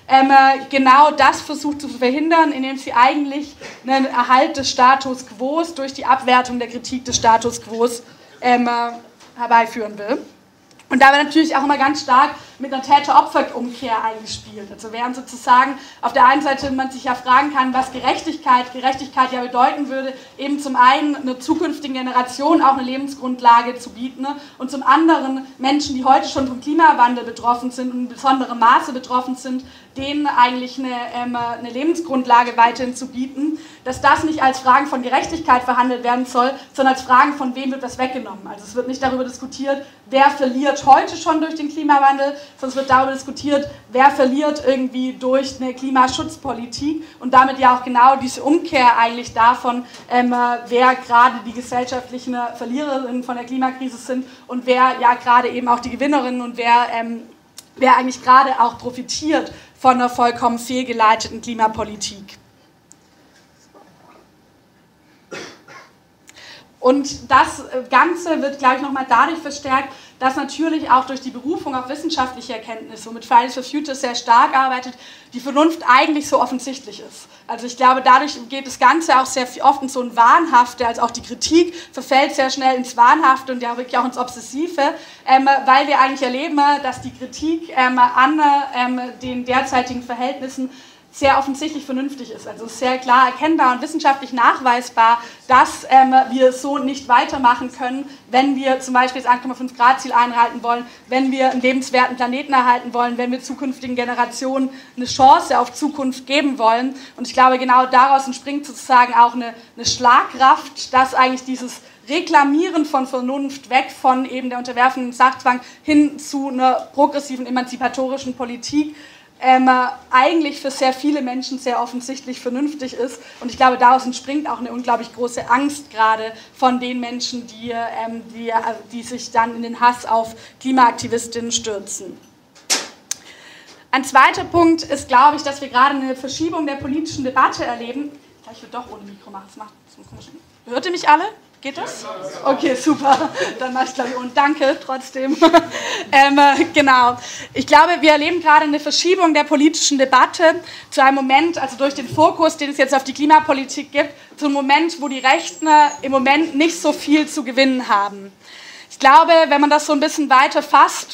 genau das versucht zu verhindern, indem sie eigentlich einen Erhalt des Status quo durch die Abwertung der Kritik des Status quo herbeiführen will. Und dabei natürlich auch immer ganz stark mit einer Täter-Opfer-Umkehr eingespielt. Also während sozusagen auf der einen Seite man sich ja fragen kann, was Gerechtigkeit ja bedeuten würde, eben zum einen einer zukünftigen Generation auch eine Lebensgrundlage zu bieten und zum anderen Menschen, die heute schon vom Klimawandel betroffen sind und in besonderem Maße betroffen sind, denen eigentlich eine Lebensgrundlage weiterhin zu bieten, dass das nicht als Fragen von Gerechtigkeit verhandelt werden soll, sondern als Fragen von wem wird das weggenommen. Also es wird nicht darüber diskutiert, wer verliert heute schon durch den Klimawandel, sondern es wird darüber diskutiert, wer verliert irgendwie durch eine Klimaschutzpolitik und damit ja auch genau diese Umkehr eigentlich davon, wer gerade die gesellschaftlichen Verliererinnen von der Klimakrise sind und wer ja gerade eben auch die Gewinnerinnen und wer eigentlich gerade auch profitiert von einer vollkommen fehlgeleiteten Klimapolitik. Und das Ganze wird, glaube ich, nochmal dadurch verstärkt, dass natürlich auch durch die Berufung auf wissenschaftliche Erkenntnisse, womit Fridays for Future sehr stark arbeitet, die Vernunft eigentlich so offensichtlich ist. Also ich glaube, dadurch geht das Ganze auch sehr oft in so ein Wahnhafte, als auch die Kritik verfällt sehr schnell ins Wahnhafte und ja wirklich auch ins Obsessive, weil wir eigentlich erleben, dass die Kritik an den derzeitigen Verhältnissen sehr offensichtlich vernünftig ist. Also sehr klar erkennbar und wissenschaftlich nachweisbar, dass wir so nicht weitermachen können, wenn wir zum Beispiel das 1,5 Grad Ziel einhalten wollen, wenn wir einen lebenswerten Planeten erhalten wollen, wenn wir zukünftigen Generationen eine Chance auf Zukunft geben wollen. Und ich glaube, genau daraus entspringt sozusagen auch eine Schlagkraft, dass eigentlich dieses Reklamieren von Vernunft weg von eben der unterwerfenden Sachzwang hin zu einer progressiven, emanzipatorischen Politik eigentlich für sehr viele Menschen sehr offensichtlich vernünftig ist. Und ich glaube, daraus entspringt auch eine unglaublich große Angst gerade von den Menschen, die sich dann in den Hass auf Klimaaktivistinnen stürzen. Ein zweiter Punkt ist, glaube ich, dass wir gerade eine Verschiebung der politischen Debatte erleben. Ich würde doch ohne Mikro machen. Das macht so komisch. Hört ihr mich alle? Geht das? Okay, super. Dann mache ich, glaube ich, und danke trotzdem. Genau. Ich glaube, wir erleben gerade eine Verschiebung der politischen Debatte zu einem Moment, also durch den Fokus, den es jetzt auf die Klimapolitik gibt, zu einem Moment, wo die Rechten im Moment nicht so viel zu gewinnen haben. Ich glaube, wenn man das so ein bisschen weiter fasst,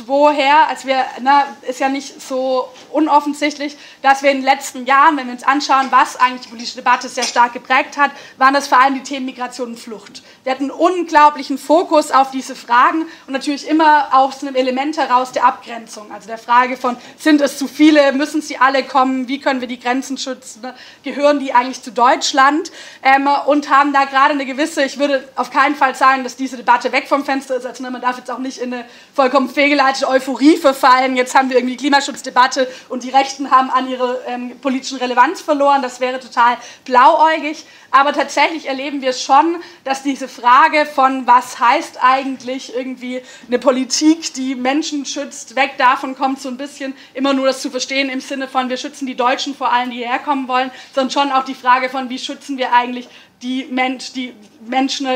ist ja nicht so unoffensichtlich, dass wir in den letzten Jahren, wenn wir uns anschauen, was eigentlich die politische Debatte sehr stark geprägt hat, waren das vor allem die Themen Migration und Flucht. Wir hatten einen unglaublichen Fokus auf diese Fragen und natürlich immer aus einem Element heraus der Abgrenzung, also der Frage von, sind es zu viele, müssen sie alle kommen, wie können wir die Grenzen schützen, gehören die eigentlich zu Deutschland und haben da gerade eine gewisse, ich würde auf keinen Fall sagen, dass diese Debatte weg vom Fenster ist, also man darf jetzt auch nicht in eine vollkommen fehlgeleitete Euphorie verfallen, jetzt haben wir irgendwie die Klimaschutzdebatte und die Rechten haben an ihre politischen Relevanz verloren, das wäre total blauäugig, aber tatsächlich erleben wir schon, dass diese Frage von, was heißt eigentlich irgendwie eine Politik, die Menschen schützt, weg davon kommt so ein bisschen immer nur das zu verstehen im Sinne von, wir schützen die Deutschen vor allem, die hierher kommen wollen, sondern schon auch die Frage von, wie schützen wir eigentlich die Menschen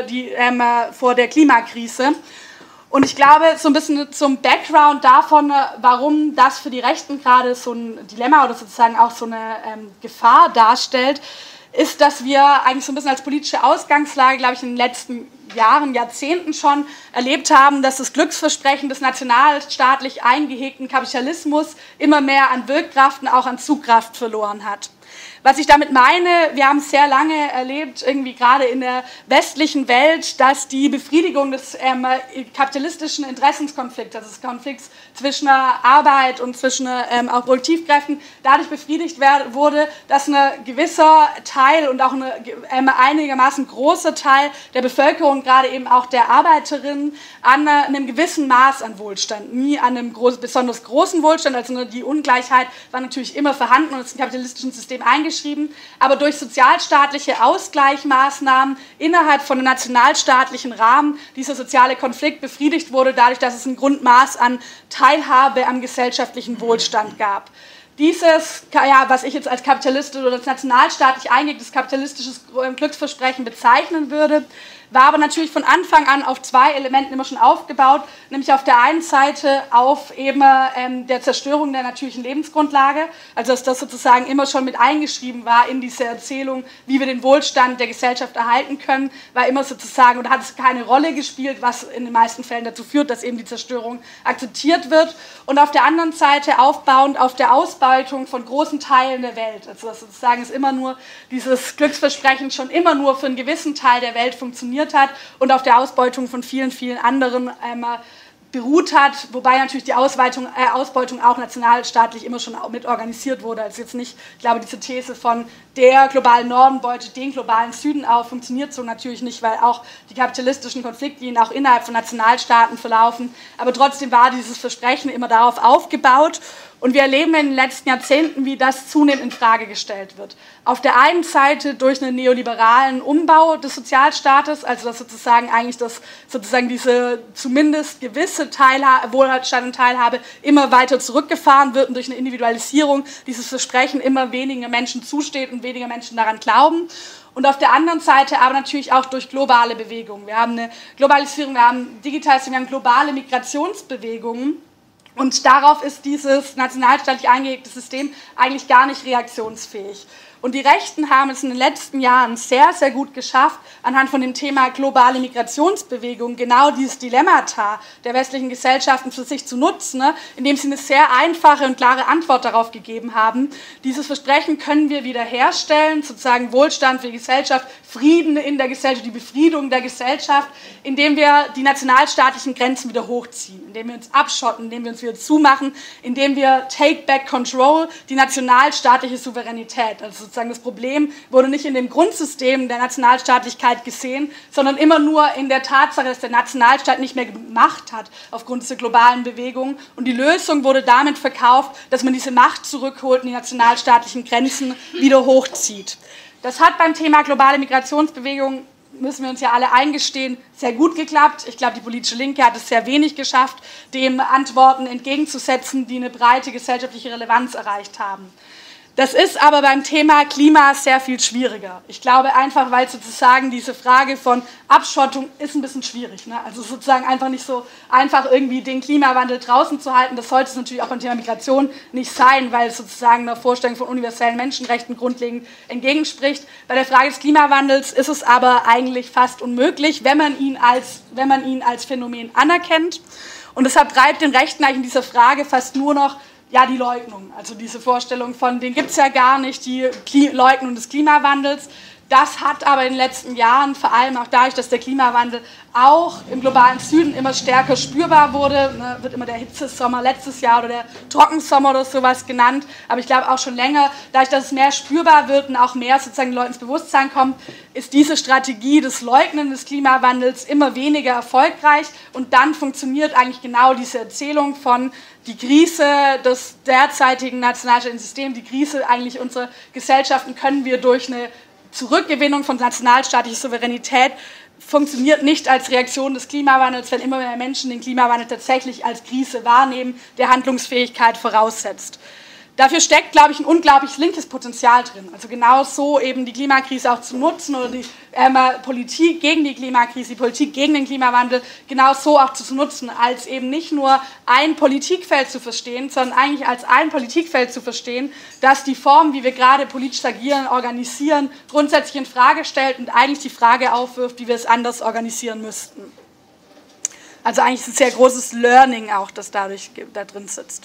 vor der Klimakrise. Und ich glaube, so ein bisschen zum Background davon, warum das für die Rechten gerade so ein Dilemma oder sozusagen auch so eine Gefahr darstellt, ist, dass wir eigentlich so ein bisschen als politische Ausgangslage, glaube ich, in den letzten Jahren, Jahrzehnten schon erlebt haben, dass das Glücksversprechen des nationalstaatlich eingehegten Kapitalismus immer mehr an Wirkkraft und auch an Zugkraft verloren hat. Was ich damit meine, wir haben sehr lange erlebt, irgendwie gerade in der westlichen Welt, dass die Befriedigung des kapitalistischen Interessenskonflikts, also des Konflikts zwischen Arbeit und zwischen auch Produktivkräften, dadurch befriedigt wurde, dass ein gewisser Teil und auch ein einigermaßen großer Teil der Bevölkerung, gerade eben auch der Arbeiterinnen, an einem gewissen Maß an Wohlstand, nie an einem besonders großen Wohlstand, also die Ungleichheit war natürlich immer vorhanden und ist im kapitalistischen System eingeschrieben, aber durch sozialstaatliche Ausgleichsmaßnahmen innerhalb von einem nationalstaatlichen Rahmen dieser soziale Konflikt befriedigt wurde, dadurch, dass es ein Grundmaß an Teilhabe am gesellschaftlichen Wohlstand gab. Dieses, was ich jetzt als kapitalistisch oder als nationalstaatlich eingehegtes kapitalistisches Glücksversprechen bezeichnen würde, war aber natürlich von Anfang an auf zwei Elementen immer schon aufgebaut, nämlich auf der einen Seite auf eben der Zerstörung der natürlichen Lebensgrundlage, also dass das sozusagen immer schon mit eingeschrieben war in diese Erzählung, wie wir den Wohlstand der Gesellschaft erhalten können, war immer sozusagen, oder hat es keine Rolle gespielt, was in den meisten Fällen dazu führt, dass eben die Zerstörung akzeptiert wird. Und auf der anderen Seite aufbauend auf der Ausbeutung von großen Teilen der Welt. Also dass sozusagen es immer nur dieses Glücksversprechen schon immer nur für einen gewissen Teil der Welt funktioniert hat und auf der Ausbeutung von vielen, vielen anderen beruht hat, wobei natürlich die Ausbeutung auch nationalstaatlich immer schon mit organisiert wurde. Also jetzt nicht, ich glaube, diese These von der globale Norden beutet den globalen Süden auf, funktioniert so natürlich nicht, weil auch die kapitalistischen Konfliktlinien auch innerhalb von Nationalstaaten verlaufen. Aber trotzdem war dieses Versprechen immer darauf aufgebaut. Und wir erleben in den letzten Jahrzehnten, wie das zunehmend in Frage gestellt wird. Auf der einen Seite durch einen neoliberalen Umbau des Sozialstaates, also dass sozusagen eigentlich diese zumindest gewisse Wohlstand und Teilhabe immer weiter zurückgefahren wird und durch eine Individualisierung dieses Versprechen immer weniger Menschen zusteht und weniger Menschen daran glauben. Und auf der anderen Seite aber natürlich auch durch globale Bewegungen. Wir haben eine Globalisierung, wir haben Digitalisierung, wir haben globale Migrationsbewegungen. Und darauf ist dieses nationalstaatlich eingehegte System eigentlich gar nicht reaktionsfähig. Und die Rechten haben es in den letzten Jahren sehr, sehr gut geschafft, anhand von dem Thema globale Migrationsbewegung genau dieses Dilemmata der westlichen Gesellschaften für sich zu nutzen, indem sie eine sehr einfache und klare Antwort darauf gegeben haben. Dieses Versprechen können wir wiederherstellen, sozusagen Wohlstand für die Gesellschaft, Frieden in der Gesellschaft, die Befriedung der Gesellschaft, indem wir die nationalstaatlichen Grenzen wieder hochziehen, indem wir uns abschotten, indem wir uns wieder zumachen, indem wir take back control, die nationalstaatliche Souveränität, also sozusagen das Problem wurde nicht in dem Grundsystem der Nationalstaatlichkeit gesehen, sondern immer nur in der Tatsache, dass der Nationalstaat nicht mehr genug Macht hat aufgrund dieser globalen Bewegung. Und die Lösung wurde damit verkauft, dass man diese Macht zurückholt und die nationalstaatlichen Grenzen wieder hochzieht. Das hat beim Thema globale Migrationsbewegung, müssen wir uns ja alle eingestehen, sehr gut geklappt. Ich glaube, die politische Linke hat es sehr wenig geschafft, dem Antworten entgegenzusetzen, die eine breite gesellschaftliche Relevanz erreicht haben. Das ist aber beim Thema Klima sehr viel schwieriger. Ich glaube einfach, weil sozusagen diese Frage von Abschottung ist ein bisschen schwierig. Ne? Also sozusagen einfach nicht so einfach irgendwie den Klimawandel draußen zu halten. Das sollte es natürlich auch beim Thema Migration nicht sein, weil es sozusagen einer Vorstellung von universellen Menschenrechten grundlegend entgegenspricht. Bei der Frage des Klimawandels ist es aber eigentlich fast unmöglich, wenn man ihn als Phänomen anerkennt. Und deshalb treibt den Rechten eigentlich in dieser Frage fast nur noch die Leugnung, also diese Vorstellung von, den gibt es ja gar nicht, die Leugnung des Klimawandels. Das hat aber in den letzten Jahren, vor allem auch dadurch, dass der Klimawandel auch im globalen Süden immer stärker spürbar wurde, wird immer der Hitzesommer letztes Jahr oder der Trockensommer oder sowas genannt, aber ich glaube auch schon länger, dadurch, dass es mehr spürbar wird und auch mehr sozusagen den Leuten ins Bewusstsein kommt, ist diese Strategie des Leugnen des Klimawandels immer weniger erfolgreich und dann funktioniert eigentlich genau diese Erzählung von die Krise des derzeitigen nationalstaatlichen Systems, die Krise eigentlich unserer Gesellschaften können wir durch eine Zurückgewinnung von nationalstaatlicher Souveränität funktioniert nicht als Reaktion des Klimawandels, wenn immer mehr Menschen den Klimawandel tatsächlich als Krise wahrnehmen, der Handlungsfähigkeit voraussetzt. Dafür steckt, glaube ich, ein unglaublich linkes Potenzial drin. Also genau so eben die Klimakrise auch zu nutzen oder die Politik gegen die Klimakrise, die Politik gegen den Klimawandel genau so auch zu nutzen, als eben nicht nur ein Politikfeld zu verstehen, sondern eigentlich als ein Politikfeld zu verstehen, das die Form, wie wir gerade politisch agieren, organisieren, grundsätzlich in Frage stellt und eigentlich die Frage aufwirft, wie wir es anders organisieren müssten. Also eigentlich ist ein sehr großes Learning auch, das dadurch da drin sitzt.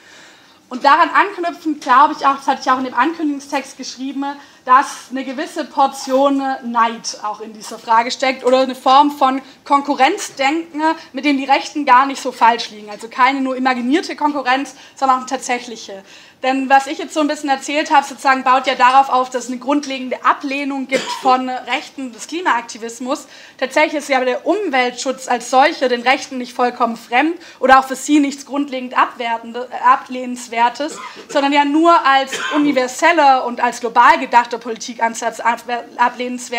Und daran anknüpfend glaube ich auch, das hatte ich auch in dem Ankündigungstext geschrieben, dass eine gewisse Portion Neid auch in dieser Frage steckt oder eine Form von Konkurrenzdenken, mit dem die Rechten gar nicht so falsch liegen. Also keine nur imaginierte Konkurrenz, sondern auch eine tatsächliche. Denn was ich jetzt so ein bisschen erzählt habe, sozusagen baut ja darauf auf, dass es eine grundlegende Ablehnung gibt von Rechten des Klimaaktivismus. Tatsächlich ist ja aber der Umweltschutz als solcher den Rechten nicht vollkommen fremd oder auch für sie nichts grundlegend Ablehnenswertes, sondern ja nur als universeller und als global gedachter Politikansatz ablehnenswert,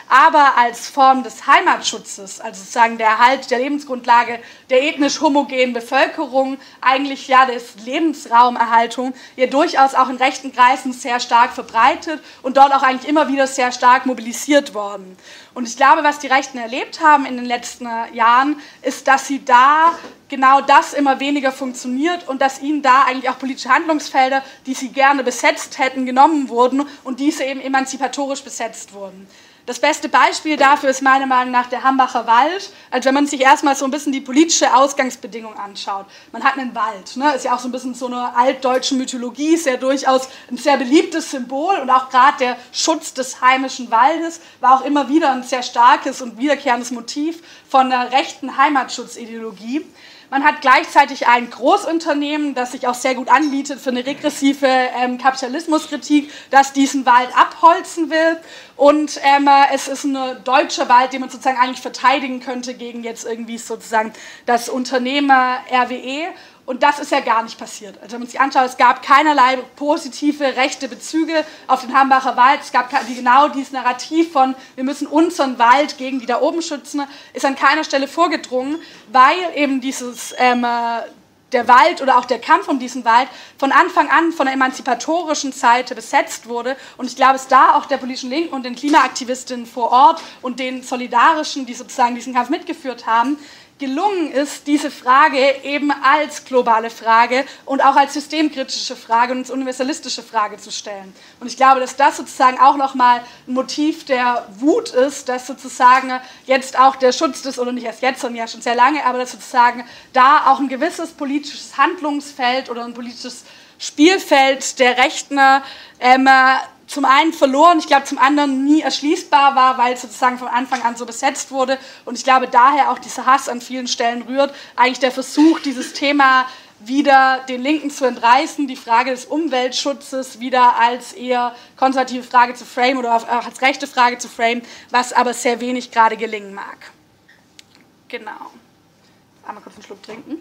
aber als Form des Heimatschutzes, also sozusagen der Erhalt der Lebensgrundlage der ethnisch homogenen Bevölkerung, eigentlich ja des Lebensraumerhaltung, ja durchaus auch in rechten Kreisen sehr stark verbreitet und dort auch eigentlich immer wieder sehr stark mobilisiert worden. Und ich glaube, was die Rechten erlebt haben in den letzten Jahren, ist, dass sie da genau das immer weniger funktioniert und dass ihnen da eigentlich auch politische Handlungsfelder, die sie gerne besetzt hätten, genommen wurden und diese eben emanzipatorisch besetzt wurden. Das beste Beispiel dafür ist meiner Meinung nach der Hambacher Wald. Also wenn man sich erstmal so ein bisschen die politische Ausgangsbedingung anschaut. Man hat einen Wald, ne? Ist ja auch so ein bisschen so eine altdeutsche Mythologie, ist ja durchaus ein sehr beliebtes Symbol und auch gerade der Schutz des heimischen Waldes war auch immer wieder ein sehr starkes und wiederkehrendes Motiv von der rechten Heimatschutzideologie. Man hat gleichzeitig ein Großunternehmen, das sich auch sehr gut anbietet für eine regressive Kapitalismuskritik, das diesen Wald abholzen will. Und es ist ein deutscher Wald, den man sozusagen eigentlich verteidigen könnte gegen jetzt irgendwie sozusagen das Unternehmen RWE. Und das ist ja gar nicht passiert. Also wenn man sich anschaut, es gab keinerlei positive rechte Bezüge auf den Hambacher Wald. Es gab genau dieses Narrativ von, wir müssen unseren Wald gegen die da oben schützen, ist an keiner Stelle vorgedrungen, weil eben dieses, der Wald oder auch der Kampf um diesen Wald von Anfang an von der emanzipatorischen Seite besetzt wurde. Und ich glaube, es da auch der politischen Linken und den Klimaaktivistinnen vor Ort und den Solidarischen, die sozusagen diesen Kampf mitgeführt haben, gelungen ist, diese Frage eben als globale Frage und auch als systemkritische Frage und als universalistische Frage zu stellen. Und ich glaube, dass das sozusagen auch nochmal ein Motiv der Wut ist, dass sozusagen jetzt auch der Schutz des, oder nicht erst jetzt, sondern ja schon sehr lange, aber dass sozusagen da auch ein gewisses politisches Handlungsfeld oder ein politisches Spielfeld der Rechten zum einen verloren, ich glaube zum anderen nie erschließbar war, weil es sozusagen von Anfang an so besetzt wurde und ich glaube daher auch dieser Hass an vielen Stellen rührt, eigentlich der Versuch, dieses Thema wieder den Linken zu entreißen, die Frage des Umweltschutzes wieder als eher konservative Frage zu framen oder auch als rechte Frage zu framen, was aber sehr wenig gerade gelingen mag. Genau. Einmal kurz einen Schluck trinken.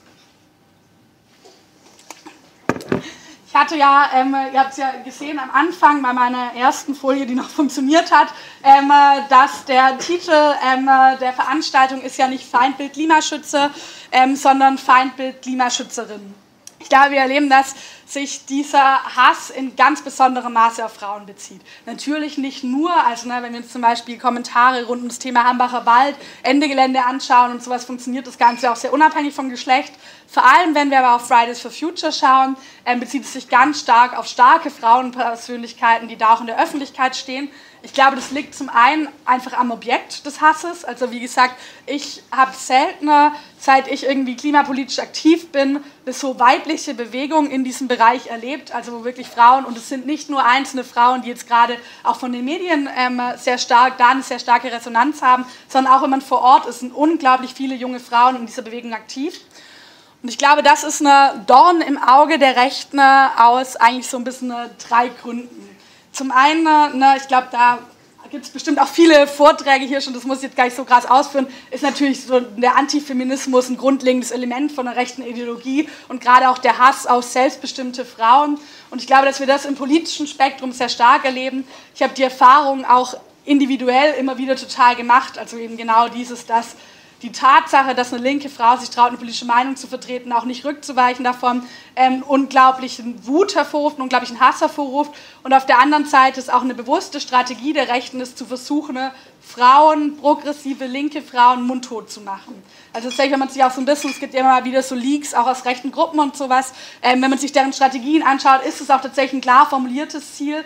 Ich hatte ja, ihr habt es ja gesehen am Anfang bei meiner ersten Folie, die noch funktioniert hat, dass der Titel der Veranstaltung ist ja nicht Feindbild Klimaschützer, sondern Feindbild Klimaschützerin. Ich glaube, wir erleben, dass sich dieser Hass in ganz besonderem Maße auf Frauen bezieht. Natürlich nicht nur, also wenn wir uns zum Beispiel Kommentare rund um das Thema Hambacher Wald, Ende Gelände anschauen und sowas, funktioniert das Ganze auch sehr unabhängig vom Geschlecht. Vor allem, wenn wir aber auf Fridays for Future schauen, bezieht es sich ganz stark auf starke Frauenpersönlichkeiten, die da auch in der Öffentlichkeit stehen. Ich glaube, das liegt zum einen einfach am Objekt des Hasses. Also wie gesagt, ich habe seltener, seit ich irgendwie klimapolitisch aktiv bin, so weibliche Bewegungen in diesem Bereich erlebt. Also wo wirklich Frauen, und es sind nicht nur einzelne Frauen, die jetzt gerade auch von den Medien sehr stark, da eine sehr starke Resonanz haben, sondern auch wenn man vor Ort ist, sind unglaublich viele junge Frauen in dieser Bewegung aktiv. Und ich glaube, das ist eine Dorn im Auge der Rechten aus eigentlich so ein bisschen 3 Gründen. Zum einen, ich glaube, da gibt es bestimmt auch viele Vorträge hier schon, das muss ich jetzt gar nicht so krass ausführen, ist natürlich so der Antifeminismus ein grundlegendes Element von der rechten Ideologie und gerade auch der Hass auf selbstbestimmte Frauen. Und ich glaube, dass wir das im politischen Spektrum sehr stark erleben. Ich habe die Erfahrung auch individuell immer wieder total gemacht, also eben genau dieses, dass die Tatsache, dass eine linke Frau sich traut, eine politische Meinung zu vertreten, auch nicht rückzuweichen davon, unglaublichen Wut hervorruft, unglaublichen Hass hervorruft. Und auf der anderen Seite ist auch eine bewusste Strategie der Rechten, ist zu versuchen, Frauen, progressive linke Frauen mundtot zu machen. Also tatsächlich, wenn man sich auch so ein bisschen, es gibt ja immer mal wieder so Leaks, auch aus rechten Gruppen und sowas, wenn man sich deren Strategien anschaut, ist es auch tatsächlich ein klar formuliertes Ziel,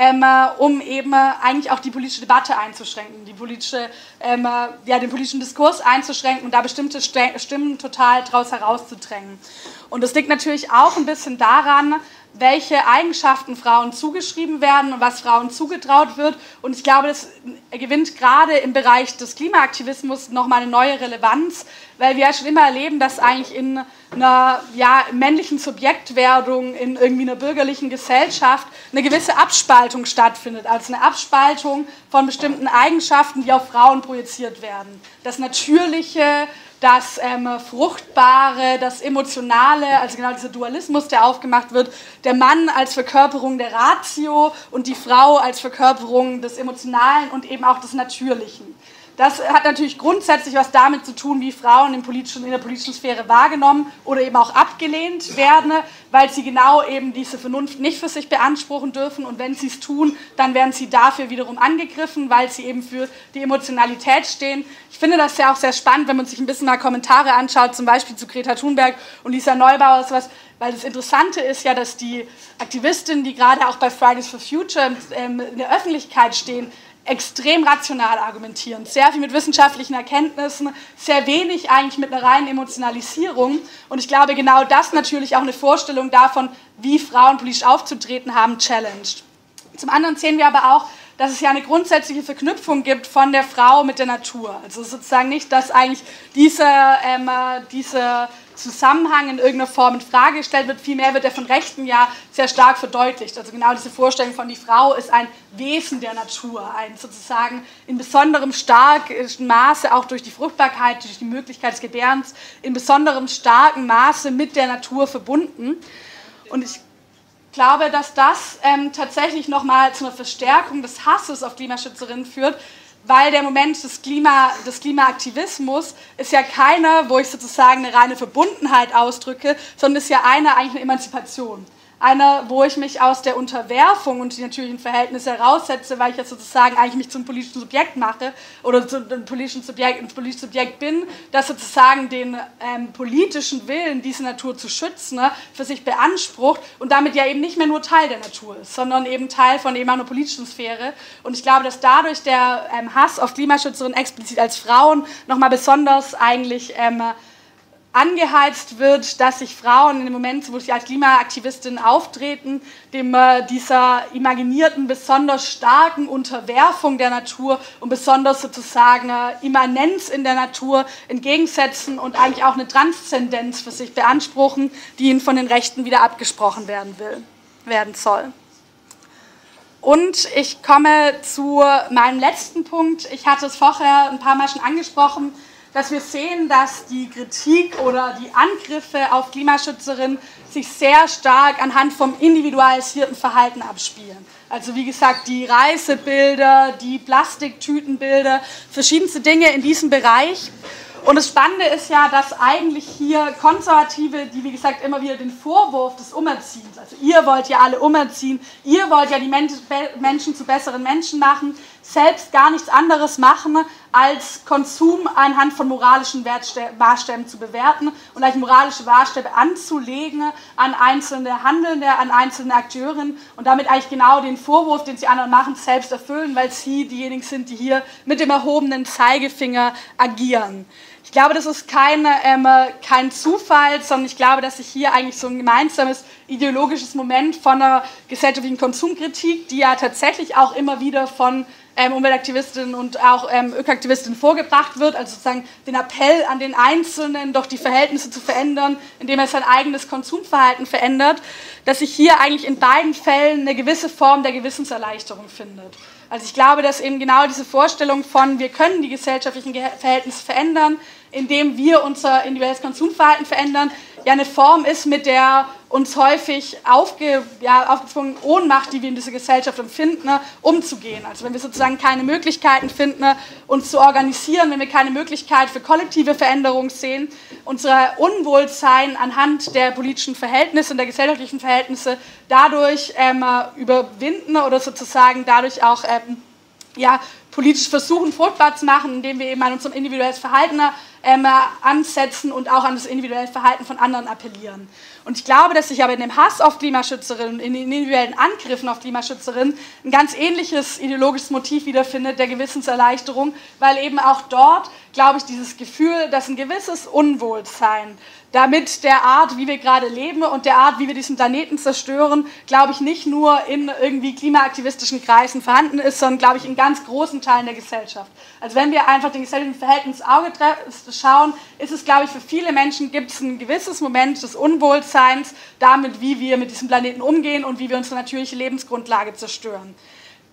um eben eigentlich auch die politische Debatte einzuschränken, die politische, den politischen Diskurs einzuschränken und da bestimmte Stimmen total draus herauszudrängen. Und das liegt natürlich auch ein bisschen daran, welche Eigenschaften Frauen zugeschrieben werden und was Frauen zugetraut wird. Und ich glaube, das gewinnt gerade im Bereich des Klimaaktivismus nochmal eine neue Relevanz, weil wir ja schon immer erleben, dass eigentlich in einer männlichen Subjektwerdung, in irgendwie einer bürgerlichen Gesellschaft eine gewisse Abspaltung stattfindet. Also eine Abspaltung von bestimmten Eigenschaften, die auf Frauen projiziert werden. Das Natürliche das Fruchtbare, das Emotionale, also genau dieser Dualismus, der aufgemacht wird, der Mann als Verkörperung der Ratio und die Frau als Verkörperung des Emotionalen und eben auch des Natürlichen. Das hat natürlich grundsätzlich was damit zu tun, wie Frauen in der politischen Sphäre wahrgenommen oder eben auch abgelehnt werden, weil sie genau eben diese Vernunft nicht für sich beanspruchen dürfen und wenn sie es tun, dann werden sie dafür wiederum angegriffen, weil sie eben für die Emotionalität stehen. Ich finde das ja auch sehr spannend, wenn man sich ein bisschen mal Kommentare anschaut, zum Beispiel zu Greta Thunberg und Lisa Neubauer, sowas, weil das Interessante ist ja, dass die Aktivistinnen, die gerade auch bei Fridays for Future in der Öffentlichkeit stehen, extrem rational argumentieren, sehr viel mit wissenschaftlichen Erkenntnissen, sehr wenig eigentlich mit einer reinen Emotionalisierung und ich glaube genau das natürlich auch eine Vorstellung davon, wie Frauen politisch aufzutreten haben, challenged. Zum anderen sehen wir aber auch, dass es ja eine grundsätzliche Verknüpfung gibt von der Frau mit der Natur. Also sozusagen nicht, dass eigentlich dieser Zusammenhang in irgendeiner Form in Frage gestellt wird, vielmehr wird er von Rechten ja sehr stark verdeutlicht. Also genau diese Vorstellung von die Frau ist ein Wesen der Natur, ein sozusagen in besonderem starken Maße, auch durch die Fruchtbarkeit, durch die Möglichkeit des Gebärens, in besonderem starken Maße mit der Natur verbunden. Und ich glaube, dass das tatsächlich nochmal zu einer Verstärkung des Hasses auf Klimaschützerinnen führt, weil der Moment des Klimaaktivismus ist ja keiner, wo ich sozusagen eine reine Verbundenheit ausdrücke, sondern ist ja eigentlich eine Emanzipation. Einer, wo ich mich aus der Unterwerfung und die natürlichen Verhältnisse heraussetze, weil ich ja sozusagen eigentlich mich zum politischen Subjekt mache oder zum politischen Subjekt bin, das sozusagen den politischen Willen, diese Natur zu schützen, für sich beansprucht und damit ja eben nicht mehr nur Teil der Natur ist, sondern eben Teil von eben auch einer politischen Sphäre. Und ich glaube, dass dadurch der Hass auf Klimaschützerinnen explizit als Frauen nochmal besonders eigentlich angeheizt wird, dass sich Frauen in dem Moment, wo sie als Klimaaktivistinnen auftreten, dieser imaginierten, besonders starken Unterwerfung der Natur und besonders sozusagen Immanenz in der Natur entgegensetzen und eigentlich auch eine Transzendenz für sich beanspruchen, die ihnen von den Rechten wieder abgesprochen werden soll. Und ich komme zu meinem letzten Punkt. Ich hatte es vorher ein paar Mal schon angesprochen, dass wir sehen, dass die Kritik oder die Angriffe auf Klimaschützerinnen sich sehr stark anhand vom individualisierten Verhalten abspielen. Also wie gesagt, die Reisebilder, die Plastiktütenbilder, verschiedenste Dinge in diesem Bereich. Und das Spannende ist ja, dass eigentlich hier Konservative, die wie gesagt immer wieder den Vorwurf des Umerziehens, also ihr wollt ja alle umerziehen, ihr wollt ja die Menschen zu besseren Menschen machen, selbst gar nichts anderes machen, als Konsum anhand von moralischen Maßstäben zu bewerten und eigentlich moralische Maßstäbe anzulegen an einzelne Handelnde, an einzelne Akteurinnen und damit eigentlich genau den Vorwurf, den sie anderen machen, selbst erfüllen, weil sie diejenigen sind, die hier mit dem erhobenen Zeigefinger agieren. Ich glaube, das ist kein Zufall, sondern ich glaube, dass sich hier eigentlich so ein gemeinsames ideologisches Moment von einer gesellschaftlichen Konsumkritik, die ja tatsächlich auch immer wieder von Umweltaktivistinnen und auch Ökoaktivistinnen vorgebracht wird, also sozusagen den Appell an den Einzelnen, doch die Verhältnisse zu verändern, indem er sein eigenes Konsumverhalten verändert, dass sich hier eigentlich in beiden Fällen eine gewisse Form der Gewissenserleichterung findet. Also ich glaube, dass eben genau diese Vorstellung von, wir können die gesellschaftlichen Verhältnisse verändern, indem wir unser individuelles Konsumverhalten verändern, ja eine Form ist, mit der uns häufig aufgezwungen Ohnmacht, die wir in dieser Gesellschaft empfinden, umzugehen. Also wenn wir sozusagen keine Möglichkeiten finden, uns zu organisieren, wenn wir keine Möglichkeit für kollektive Veränderung sehen, unser Unwohlsein anhand der politischen Verhältnisse und der gesellschaftlichen Verhältnisse dadurch überwinden oder sozusagen dadurch auch politisch versuchen, fruchtbar zu machen, indem wir eben an unser individuelles Verhalten ansetzen und auch an das individuelle Verhalten von anderen appellieren. Und ich glaube, dass sich aber in dem Hass auf Klimaschützerinnen, in den individuellen Angriffen auf Klimaschützerinnen ein ganz ähnliches ideologisches Motiv wiederfindet, der Gewissenserleichterung, weil eben auch dort, glaube ich, dieses Gefühl, dass ein gewisses Unwohlsein damit der Art, wie wir gerade leben und der Art, wie wir diesen Planeten zerstören, glaube ich, nicht nur in irgendwie klimaaktivistischen Kreisen vorhanden ist, sondern, glaube ich, in ganz großen Teilen der Gesellschaft. Also wenn wir einfach den gesellschaftlichen Verhältnis ins Auge schauen, ist es, glaube ich, für viele Menschen gibt es ein gewisses Moment des Unwohlseins damit, wie wir mit diesem Planeten umgehen und wie wir unsere natürliche Lebensgrundlage zerstören.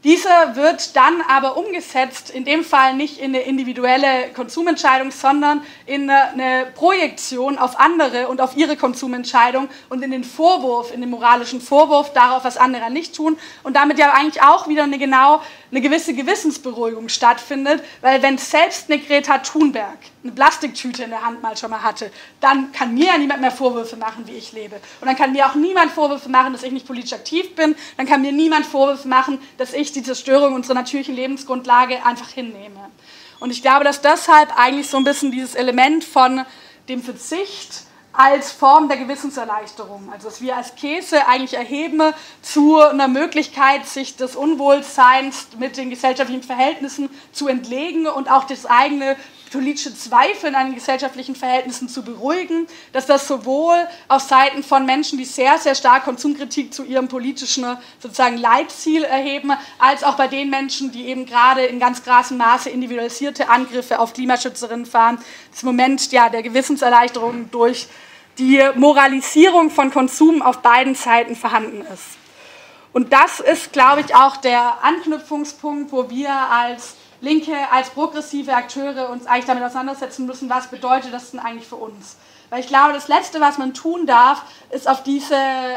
Dieser wird dann aber umgesetzt, in dem Fall nicht in eine individuelle Konsumentscheidung, sondern in eine Projektion auf andere und auf ihre Konsumentscheidung und in den Vorwurf, in den moralischen Vorwurf darauf, was andere nicht tun und damit ja eigentlich auch wieder eine gewisse Gewissensberuhigung stattfindet, weil wenn selbst eine Greta Thunberg eine Plastiktüte in der Hand mal schon mal hatte, dann kann mir ja niemand mehr Vorwürfe machen, wie ich lebe. Und dann kann mir auch niemand Vorwürfe machen, dass ich nicht politisch aktiv bin, dann kann mir niemand Vorwürfe machen, dass ich die Zerstörung unserer natürlichen Lebensgrundlage einfach hinnehme. Und ich glaube, dass deshalb eigentlich so ein bisschen dieses Element von dem Verzicht als Form der Gewissenserleichterung, also dass wir als Käse eigentlich erheben zu einer Möglichkeit, sich des Unwohlseins mit den gesellschaftlichen Verhältnissen zu entlegen und auch das eigene politische Zweifeln an den gesellschaftlichen Verhältnissen zu beruhigen, dass das sowohl auf Seiten von Menschen, die sehr, sehr stark Konsumkritik zu ihrem politischen sozusagen Leitziel erheben, als auch bei den Menschen, die eben gerade in ganz krassem Maße individualisierte Angriffe auf Klimaschützerinnen fahren, das Moment ja, der Gewissenserleichterung durch die Moralisierung von Konsum auf beiden Seiten vorhanden ist. Und das ist, glaube ich, auch der Anknüpfungspunkt, wo wir als Linke, als progressive Akteure uns eigentlich damit auseinandersetzen müssen, was bedeutet das denn eigentlich für uns? Weil ich glaube, das Letzte, was man tun darf, ist auf diese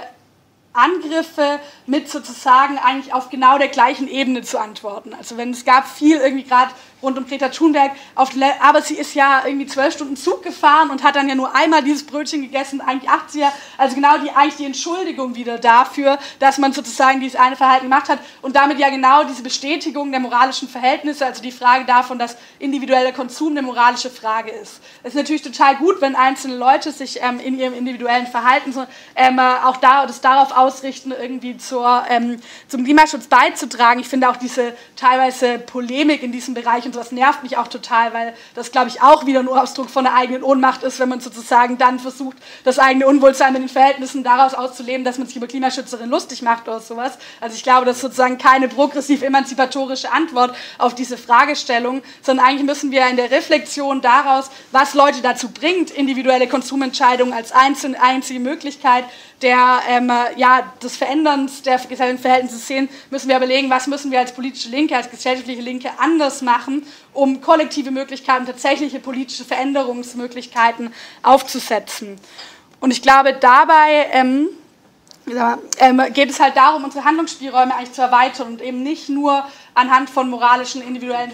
Angriffe mit sozusagen eigentlich auf genau der gleichen Ebene zu antworten. Also wenn es gab viel irgendwie gerade rund um Greta Thunberg, aber sie ist ja irgendwie 12 Stunden Zug gefahren und hat dann ja nur einmal dieses Brötchen gegessen, eigentlich 8 sie ja, also genau eigentlich die Entschuldigung wieder dafür, dass man sozusagen dieses eine Verhalten gemacht hat und damit ja genau diese Bestätigung der moralischen Verhältnisse, also die Frage davon, dass individueller Konsum eine moralische Frage ist. Es ist natürlich total gut, wenn einzelne Leute sich in ihrem individuellen Verhalten auch das darauf ausrichten, irgendwie zum Klimaschutz beizutragen. Ich finde auch diese teilweise Polemik in diesem Bereich und sowas nervt mich auch total, weil das, glaube ich, auch wieder nur Ausdruck von der eigenen Ohnmacht ist, wenn man sozusagen dann versucht, das eigene Unwohlsein mit den Verhältnissen daraus auszuleben, dass man sich über Klimaschützerinnen lustig macht oder sowas. Also ich glaube, das ist sozusagen keine progressiv-emanzipatorische Antwort auf diese Fragestellung, sondern eigentlich müssen wir in der Reflexion daraus, was Leute dazu bringt, individuelle Konsumentscheidungen als einzige Möglichkeit des Veränderns der gesellschaftlichen Verhältnisse sehen, müssen wir überlegen, was müssen wir als politische Linke, als gesellschaftliche Linke anders machen, um kollektive Möglichkeiten, tatsächliche politische Veränderungsmöglichkeiten aufzusetzen. Und ich glaube, dabei geht es halt darum, unsere Handlungsspielräume eigentlich zu erweitern und eben nicht nur anhand von moralischen, individuellen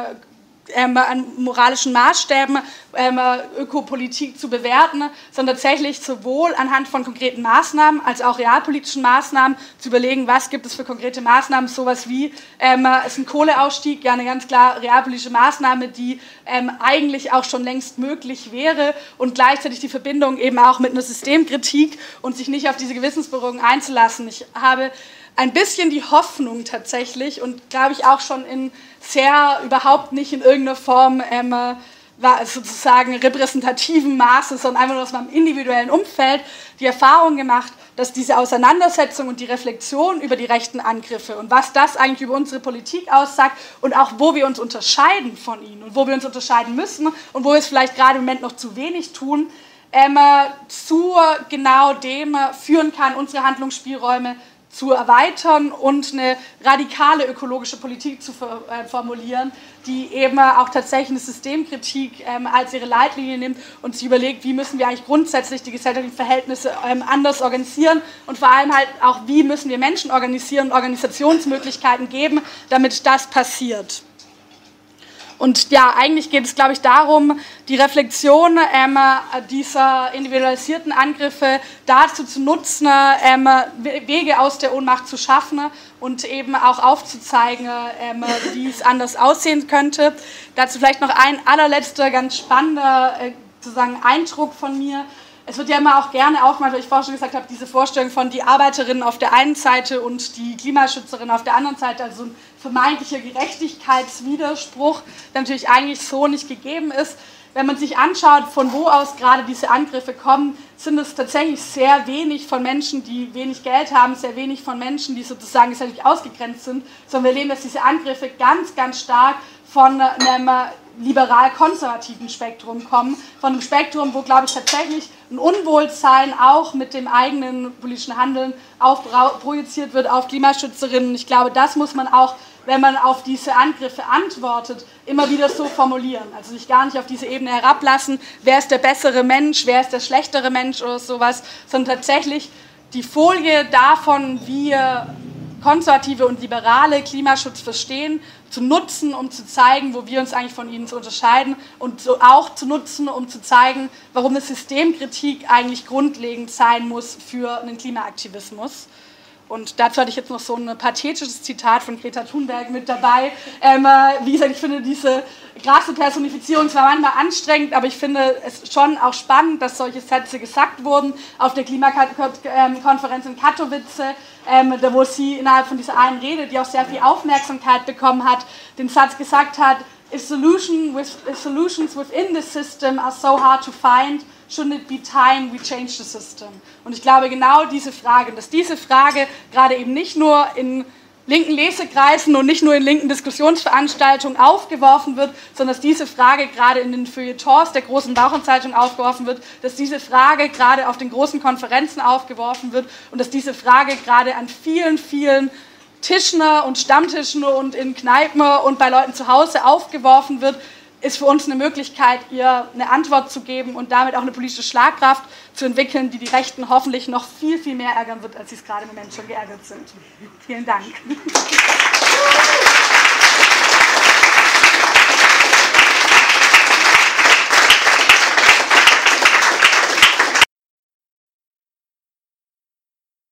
an moralischen Maßstäben Ökopolitik zu bewerten, sondern tatsächlich sowohl anhand von konkreten Maßnahmen als auch realpolitischen Maßnahmen zu überlegen, was gibt es für konkrete Maßnahmen, sowas wie ist ein Kohleausstieg, ja eine ganz klar realpolitische Maßnahme, die eigentlich auch schon längst möglich wäre und gleichzeitig die Verbindung eben auch mit einer Systemkritik und sich nicht auf diese Gewissensberuhigung einzulassen. Ich habe ein bisschen die Hoffnung tatsächlich und glaube ich auch schon überhaupt nicht in irgendeiner Form sozusagen repräsentativen Maße, sondern einfach nur aus meinem individuellen Umfeld die Erfahrung gemacht, dass diese Auseinandersetzung und die Reflexion über die rechten Angriffe und was das eigentlich über unsere Politik aussagt und auch wo wir uns unterscheiden von ihnen und wo wir uns unterscheiden müssen und wo wir es vielleicht gerade im Moment noch zu wenig tun, zu genau dem führen kann, unsere Handlungsspielräume zu erweitern und eine radikale ökologische Politik zu formulieren, die eben auch tatsächlich eine Systemkritik als ihre Leitlinie nimmt und sich überlegt, wie müssen wir eigentlich grundsätzlich die gesellschaftlichen Verhältnisse anders organisieren und vor allem halt auch, wie müssen wir Menschen organisieren und Organisationsmöglichkeiten geben, damit das passiert. Und ja, eigentlich geht es, glaube ich, darum, die Reflexion dieser individualisierten Angriffe dazu zu nutzen, Wege aus der Ohnmacht zu schaffen und eben auch aufzuzeigen, wie es anders aussehen könnte. Dazu vielleicht noch ein allerletzter, ganz spannender sozusagen Eindruck von mir. Es wird ja immer auch gerne aufgemacht, weil ich vorhin schon gesagt habe, diese Vorstellung von die Arbeiterinnen auf der einen Seite und die Klimaschützerinnen auf der anderen Seite, also ein vermeintlicher Gerechtigkeitswiderspruch, der natürlich eigentlich so nicht gegeben ist. Wenn man sich anschaut, von wo aus gerade diese Angriffe kommen, sind es tatsächlich sehr wenig von Menschen, die wenig Geld haben, sehr wenig von Menschen, die sozusagen gesellschaftlich ausgegrenzt sind, sondern wir erleben, dass diese Angriffe ganz, ganz stark von einem liberal-konservativen Spektrum kommen, von einem Spektrum, wo, glaube ich, tatsächlich ein Unwohlsein auch mit dem eigenen politischen Handeln projiziert wird auf Klimaschützerinnen. Ich glaube, das muss man auch, wenn man auf diese Angriffe antwortet, immer wieder so formulieren. Also sich gar nicht auf diese Ebene herablassen, wer ist der bessere Mensch, wer ist der schlechtere Mensch oder sowas, sondern tatsächlich die Folie davon, wie konservative und liberale Klimaschutz verstehen, zu nutzen, um zu zeigen, wo wir uns eigentlich von ihnen zu unterscheiden und so auch zu nutzen, um zu zeigen, warum eine Systemkritik eigentlich grundlegend sein muss für einen Klimaaktivismus. Und dazu hatte ich jetzt noch so ein pathetisches Zitat von Greta Thunberg mit dabei. Wie gesagt, ich finde diese krasse Personifizierung zwar manchmal anstrengend, aber ich finde es schon auch spannend, dass solche Sätze gesagt wurden auf der Klimakonferenz in Katowice, wo sie innerhalb von dieser einen Rede, die auch sehr viel Aufmerksamkeit bekommen hat, den Satz gesagt hat, if solutions within the system are so hard to find, shouldn't it be time we change the system? Und ich glaube, genau diese Frage, dass diese Frage gerade eben nicht nur in linken Lesekreisen und nicht nur in linken Diskussionsveranstaltungen aufgeworfen wird, sondern dass diese Frage gerade in den Feuilletons der großen Wochenzeitungen aufgeworfen wird, dass diese Frage gerade auf den großen Konferenzen aufgeworfen wird und dass diese Frage gerade an vielen, vielen Tischen und Stammtischen und in Kneipen und bei Leuten zu Hause aufgeworfen wird, ist für uns eine Möglichkeit, ihr eine Antwort zu geben und damit auch eine politische Schlagkraft zu entwickeln, die die Rechten hoffentlich noch viel, viel mehr ärgern wird, als sie es gerade im Moment schon geärgert sind. Vielen Dank.